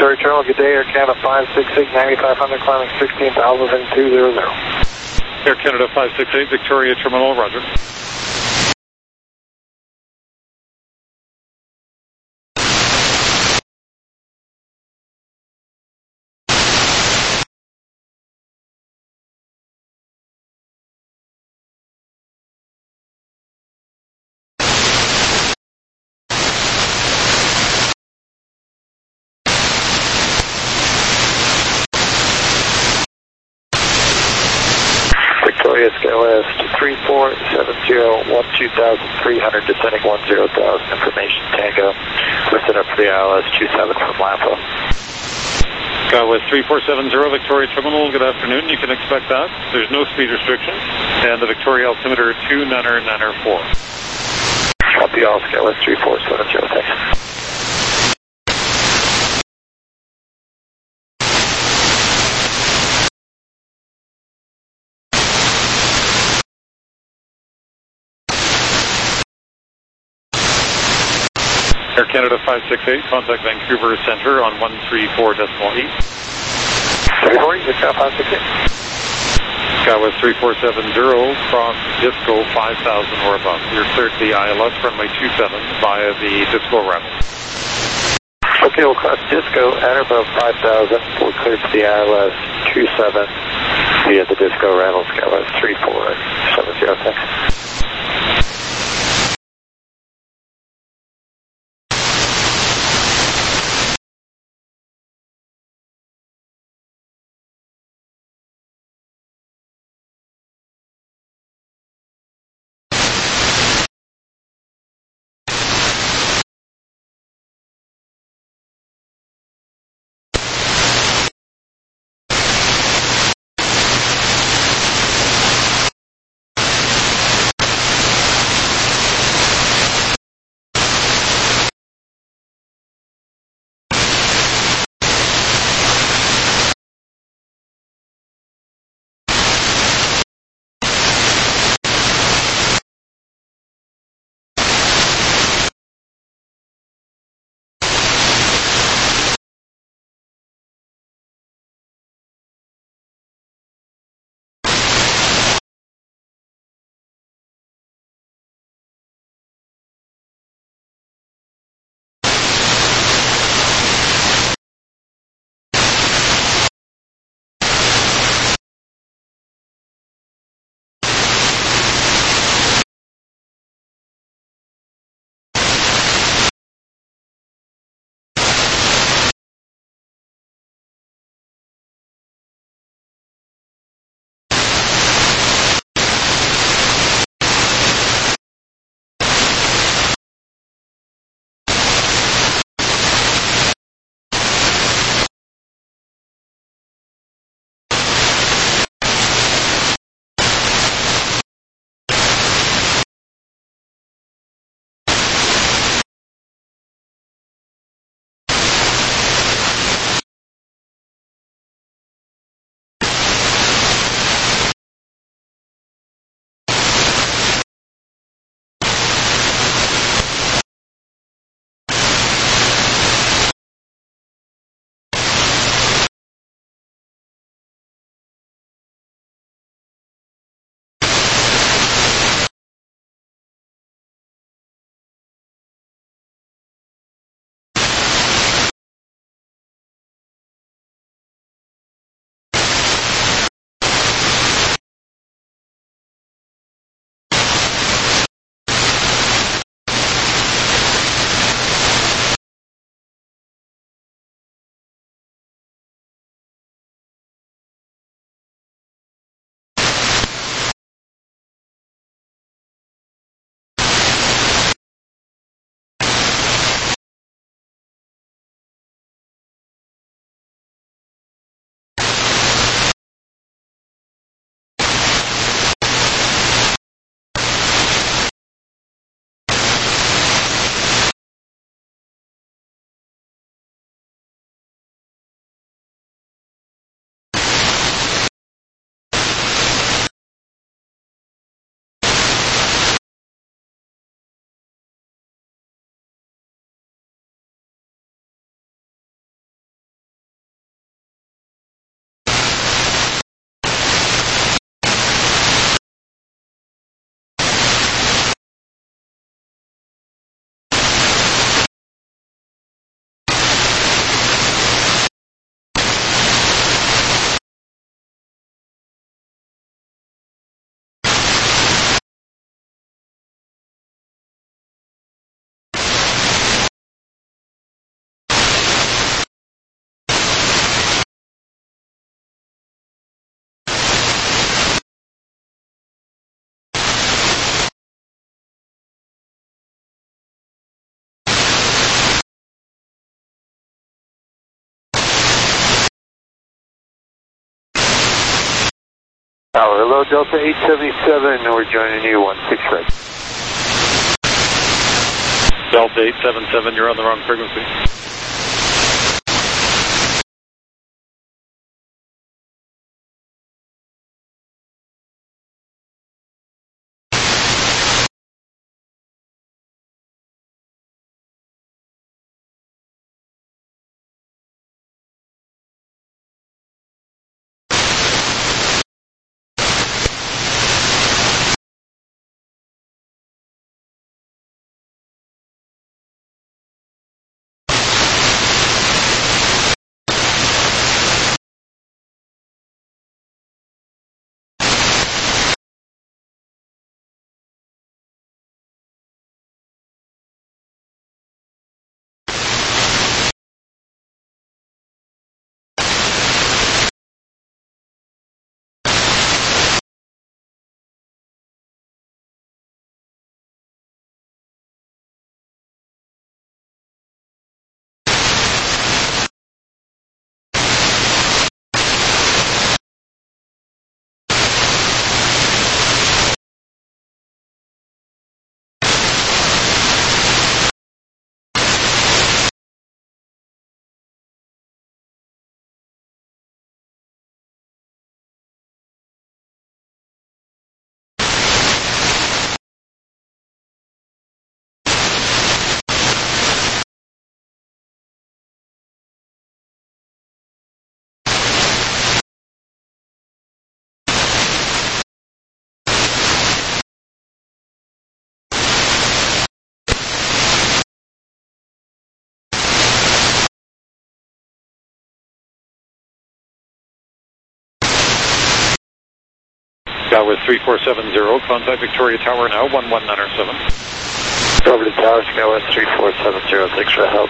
Victoria Terminal, good day, Air Canada five six eight, ninety-five hundred, climbing sixteen thousand two hundred. Air Canada five six eight, Victoria Terminal, roger. Victoria SkyWest three four seven zero, one two thousand three hundred, descending one zero thousand, information Tango, listed up for the I L S two seven from Lampa. SkyWest three four seven zero, Victoria Terminal, good afternoon, you can expect that. There's no speed restriction, and the Victoria altimeter two niner niner four. Copy all, SkyWest three four seven zero, thanks. Air Canada five six eight, contact Vancouver Centre on one three four decimal eight. Victoria, Victoria five six eight. SkyWest three four seven zero, cross Disco five thousand or above. You're cleared to the I L S runway two seven via the Disco Rebel. Okay, we'll cross Disco at or above five thousand. We're cleared to the I L S two seven via the Disco Rebel, SkyWest three four seven zero, thanks. Tower, hello, Delta eight seventy-seven, we're joining you, one six right. Delta eight seven seven, you're on the wrong frequency. That was three four seven zero, contact Victoria Tower now, one one nine seven. Over to Tower, Skywest three four seven zero, thanks for the help.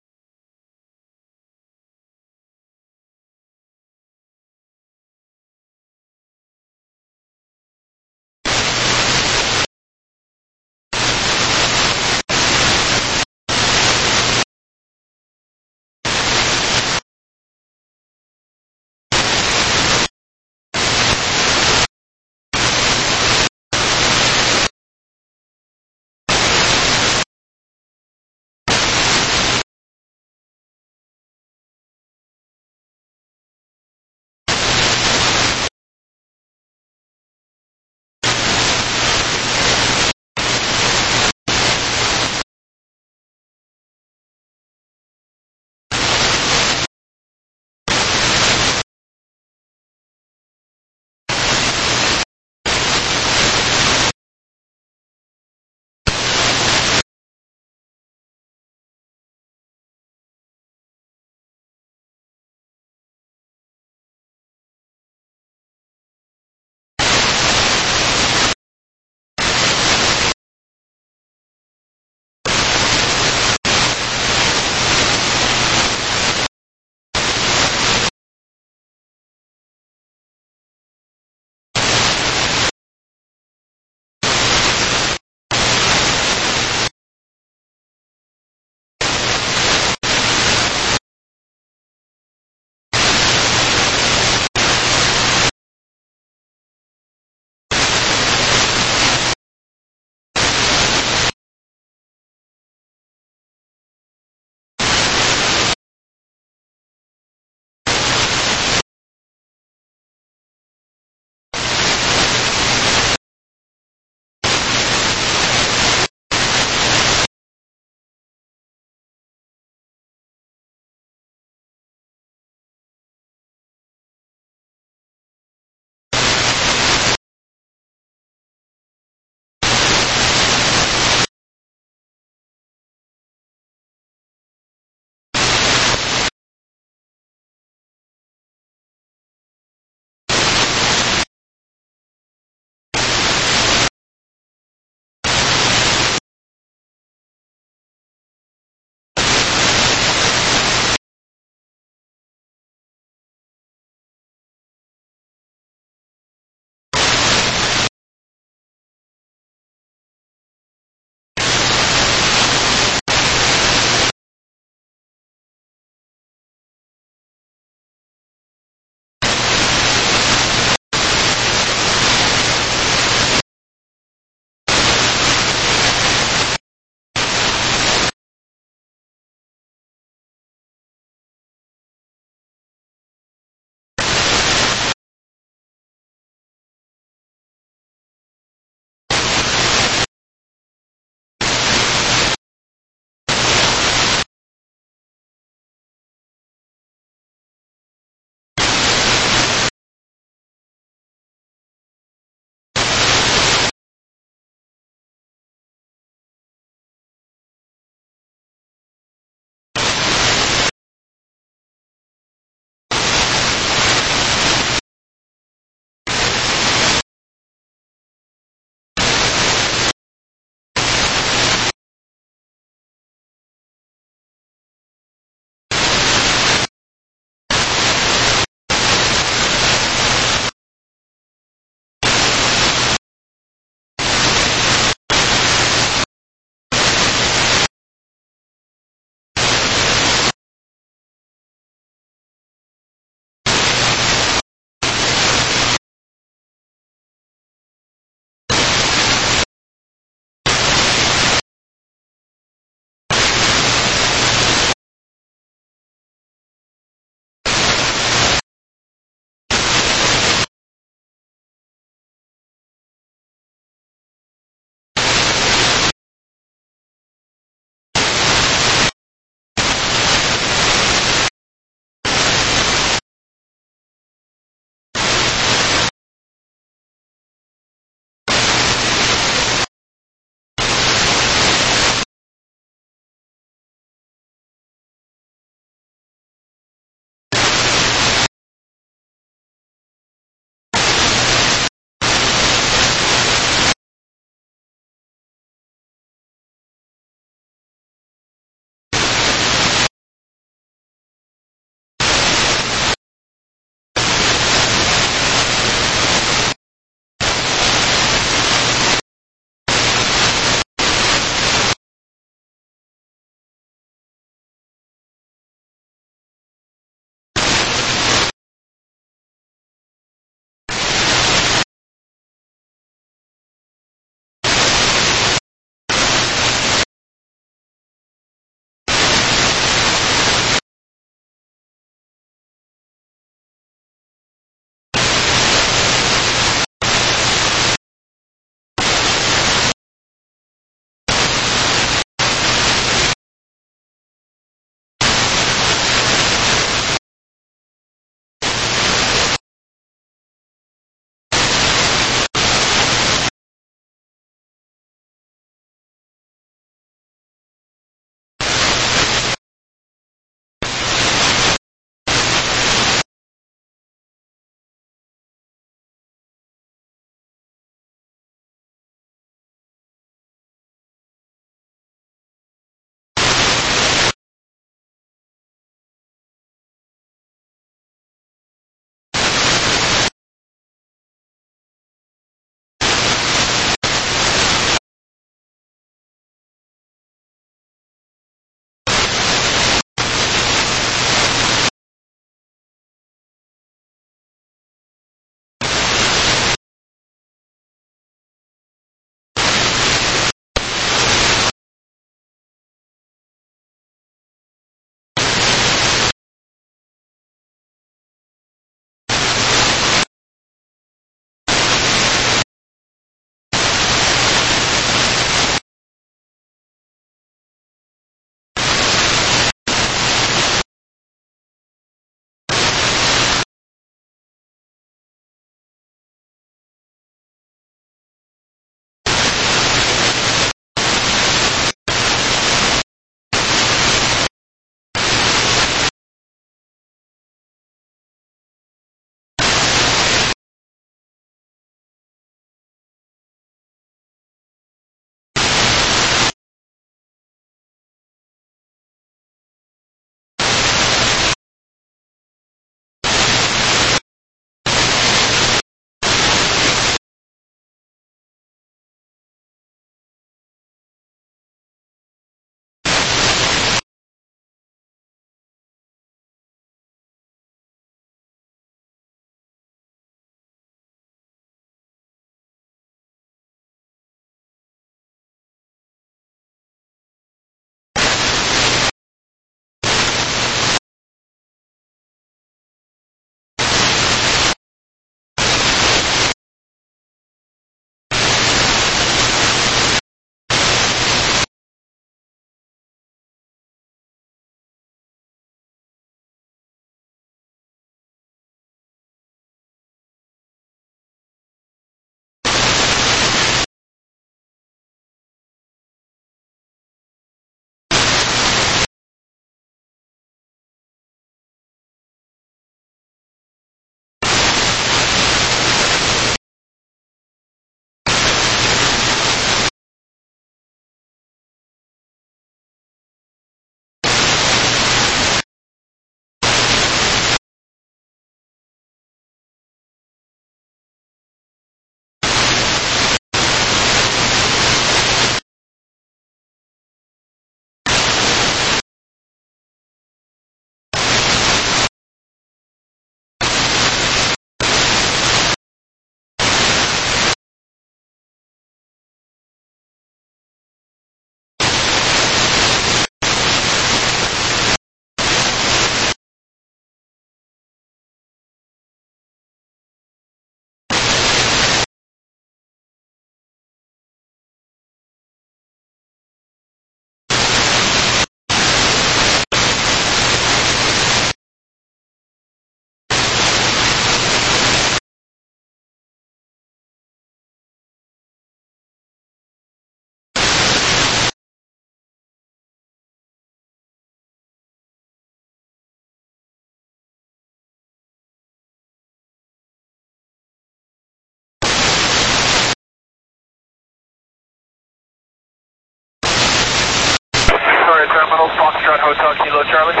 Foxtrot Hotel Kilo Charlie.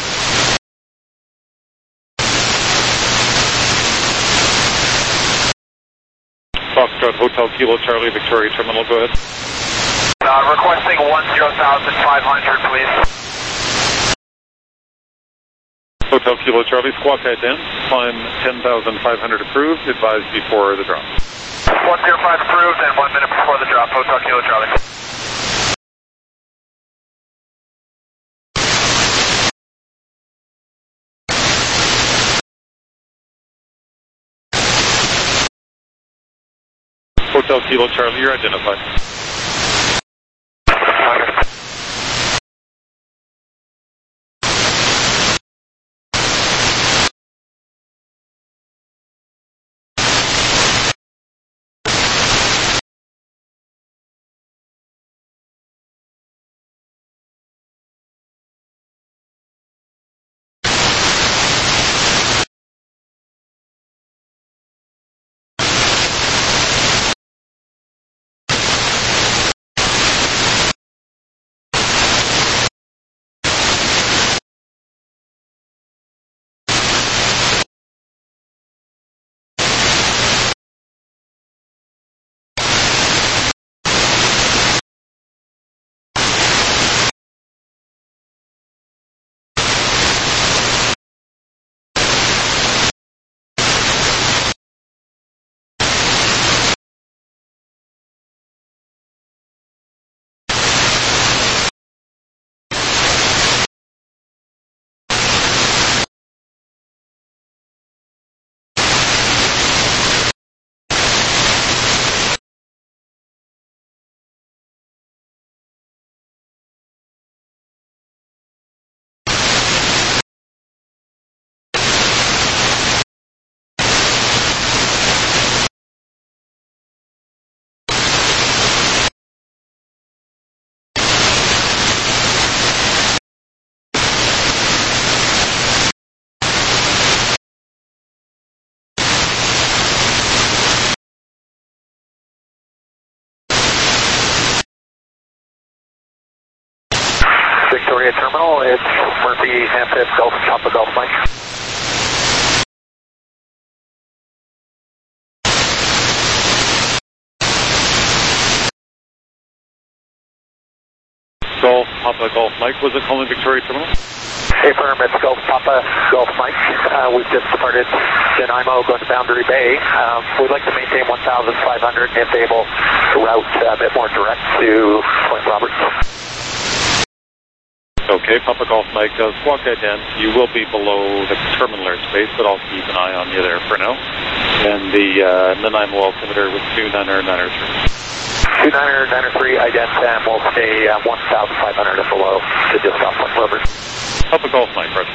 Foxtrot Hotel Kilo Charlie, Victoria Terminal, go ahead. Uh, requesting ten thousand five hundred, please. Hotel Kilo Charlie, squawk ident, climb ten thousand five hundred approved, advised before the drop. one zero five approved and one minute before the drop, Hotel Kilo Charlie. Hotel Kilo Charlie, you're identified. Victoria Terminal, it's Murphy, Hampton, Gulf, Papa Golf Mike. Golf, Papa Golf Mike, was it calling Victoria Terminal? Hey, firm, it's Gulf Papa Golf Mike. Uh, we've just departed Nanaimo, going to Boundary Bay. Um, we'd like to maintain one thousand five hundred if able to route a bit more direct to Point Roberts. Okay, Papa Golf Mike, uh, squawk ident. You will be below the terminal airspace, but I'll keep an eye on you there for now. And the uh, Nanaimo altimeter was two nine nine three. two nine nine three, ident, and we'll stay um, one thousand five hundred and below to just off Point Roberts. Papa Golf Mike, Roger.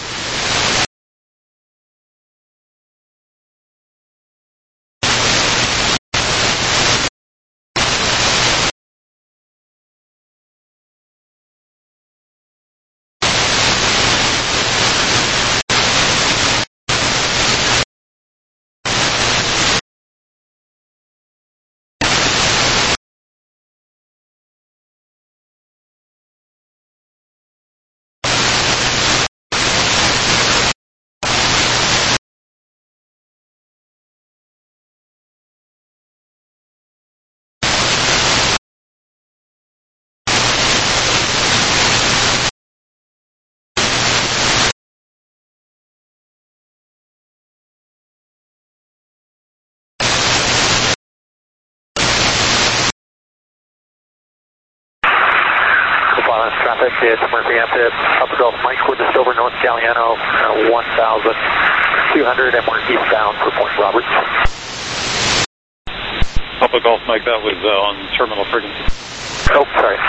Traffic, it's Murphy Hampton, Papa Golf Mike, we're just over North Galliano, uh, one thousand two hundred, and we're eastbound for Point Roberts. Papa Golf Mike, that was uh, on terminal frequency. Oh, sorry.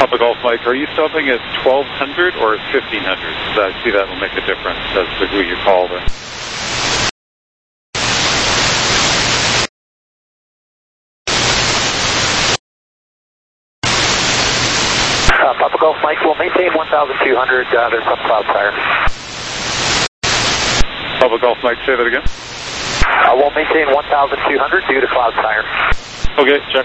Papa Golf Mike, are you stopping at twelve hundred or at fifteen hundred? I see that will make a difference as to who you call then. Uh, Papa Golf Mike, we'll maintain one thousand two hundred. Uh, there's some cloud fire. Papa Golf Mike, say that again. Uh, we'll maintain one thousand two hundred due to cloud fire. Okay, check.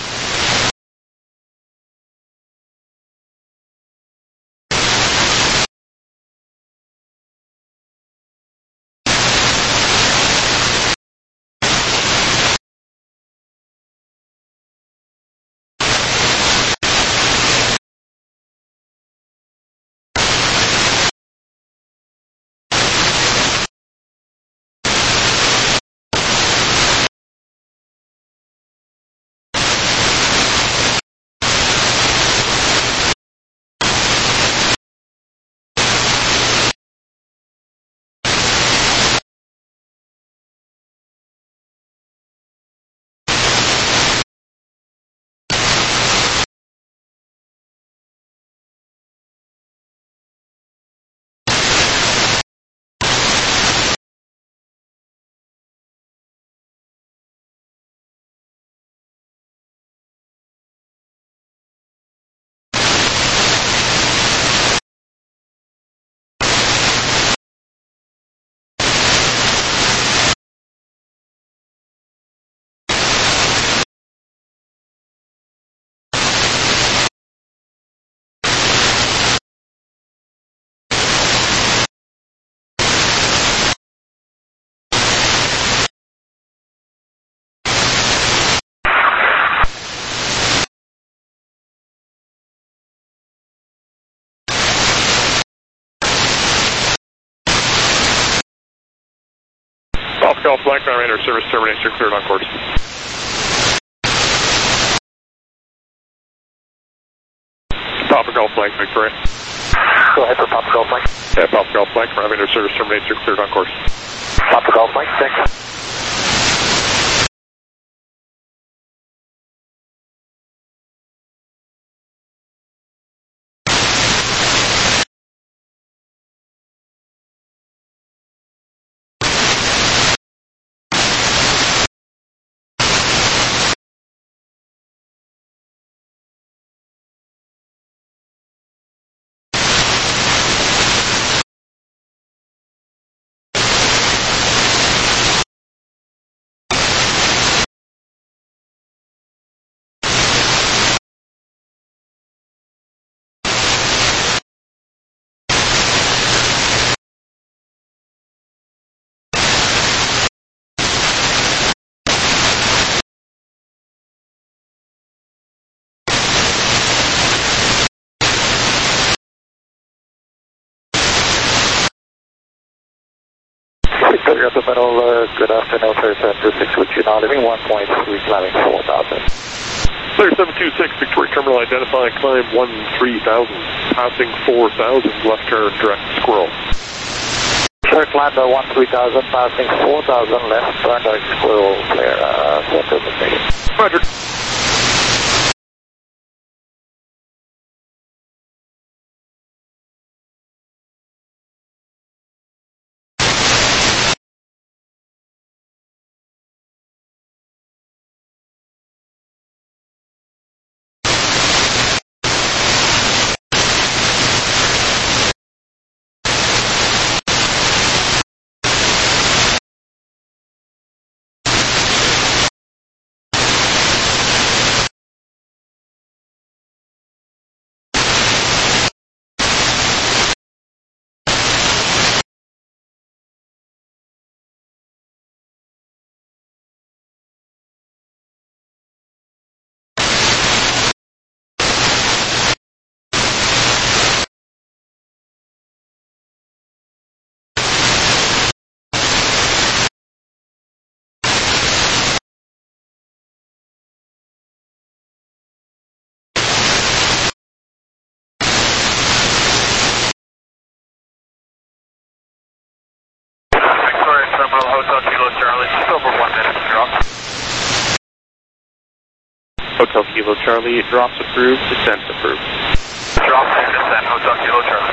Papa Golf Mike, Ryder service terminates. You're cleared on course. Papa Golf Mike, Victoria. Go ahead for Papa Golf Mike. Yeah, Papa Golf Mike, Ryder service terminates. You're cleared on course. Papa Golf Mike, thanks. Victoria at the middle, uh, good afternoon, Clear seven two six, which you now living one point three, climbing four thousand. Clear seven two six, Victoria Terminal identifying climb one three thousand, passing four thousand, left turn direct squirrel. Clear climb the one three thousand, passing four thousand, left turn direct squirrel, clear, uh, center of the meeting. Roger. Hotel Kilo Charlie, drops approved, descent approved. Drop and descent, Hotel Kilo Charlie.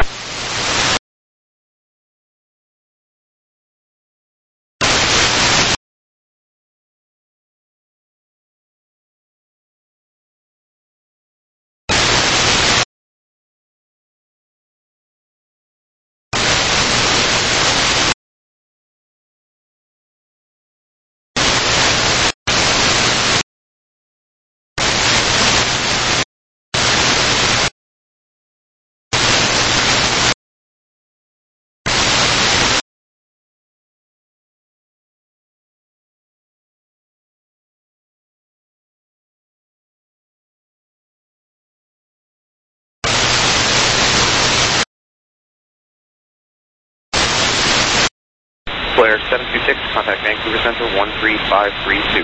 Flare seven two six, contact Vancouver Central one three five three two.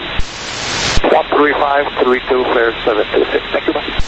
one three five three two, Flare seven two six. Thank you, bye.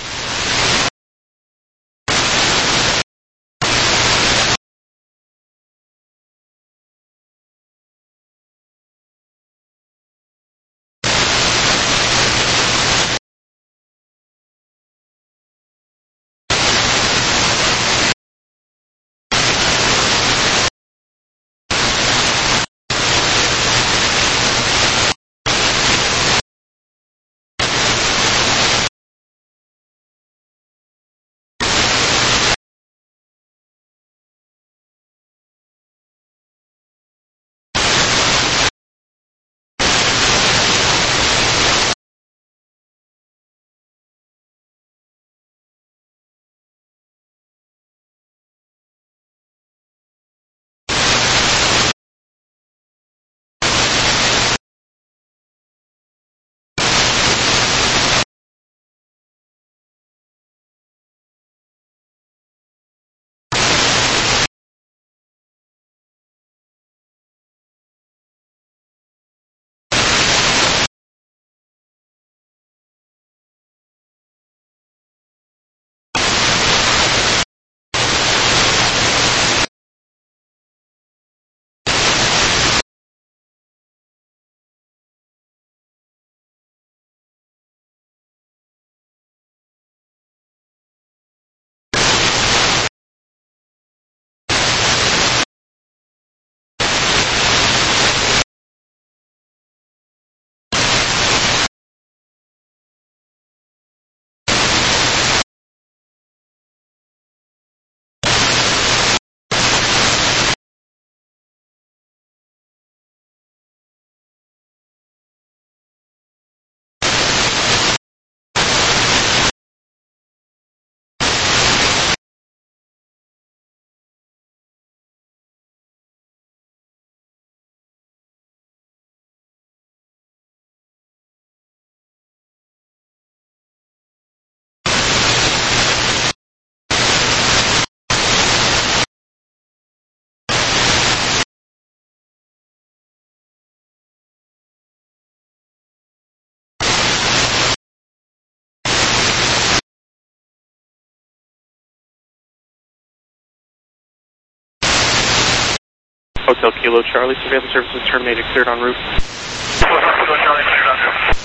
Hotel Kilo Charlie, surveillance services terminated, cleared en route. Hotel Kilo Charlie, cleared en route.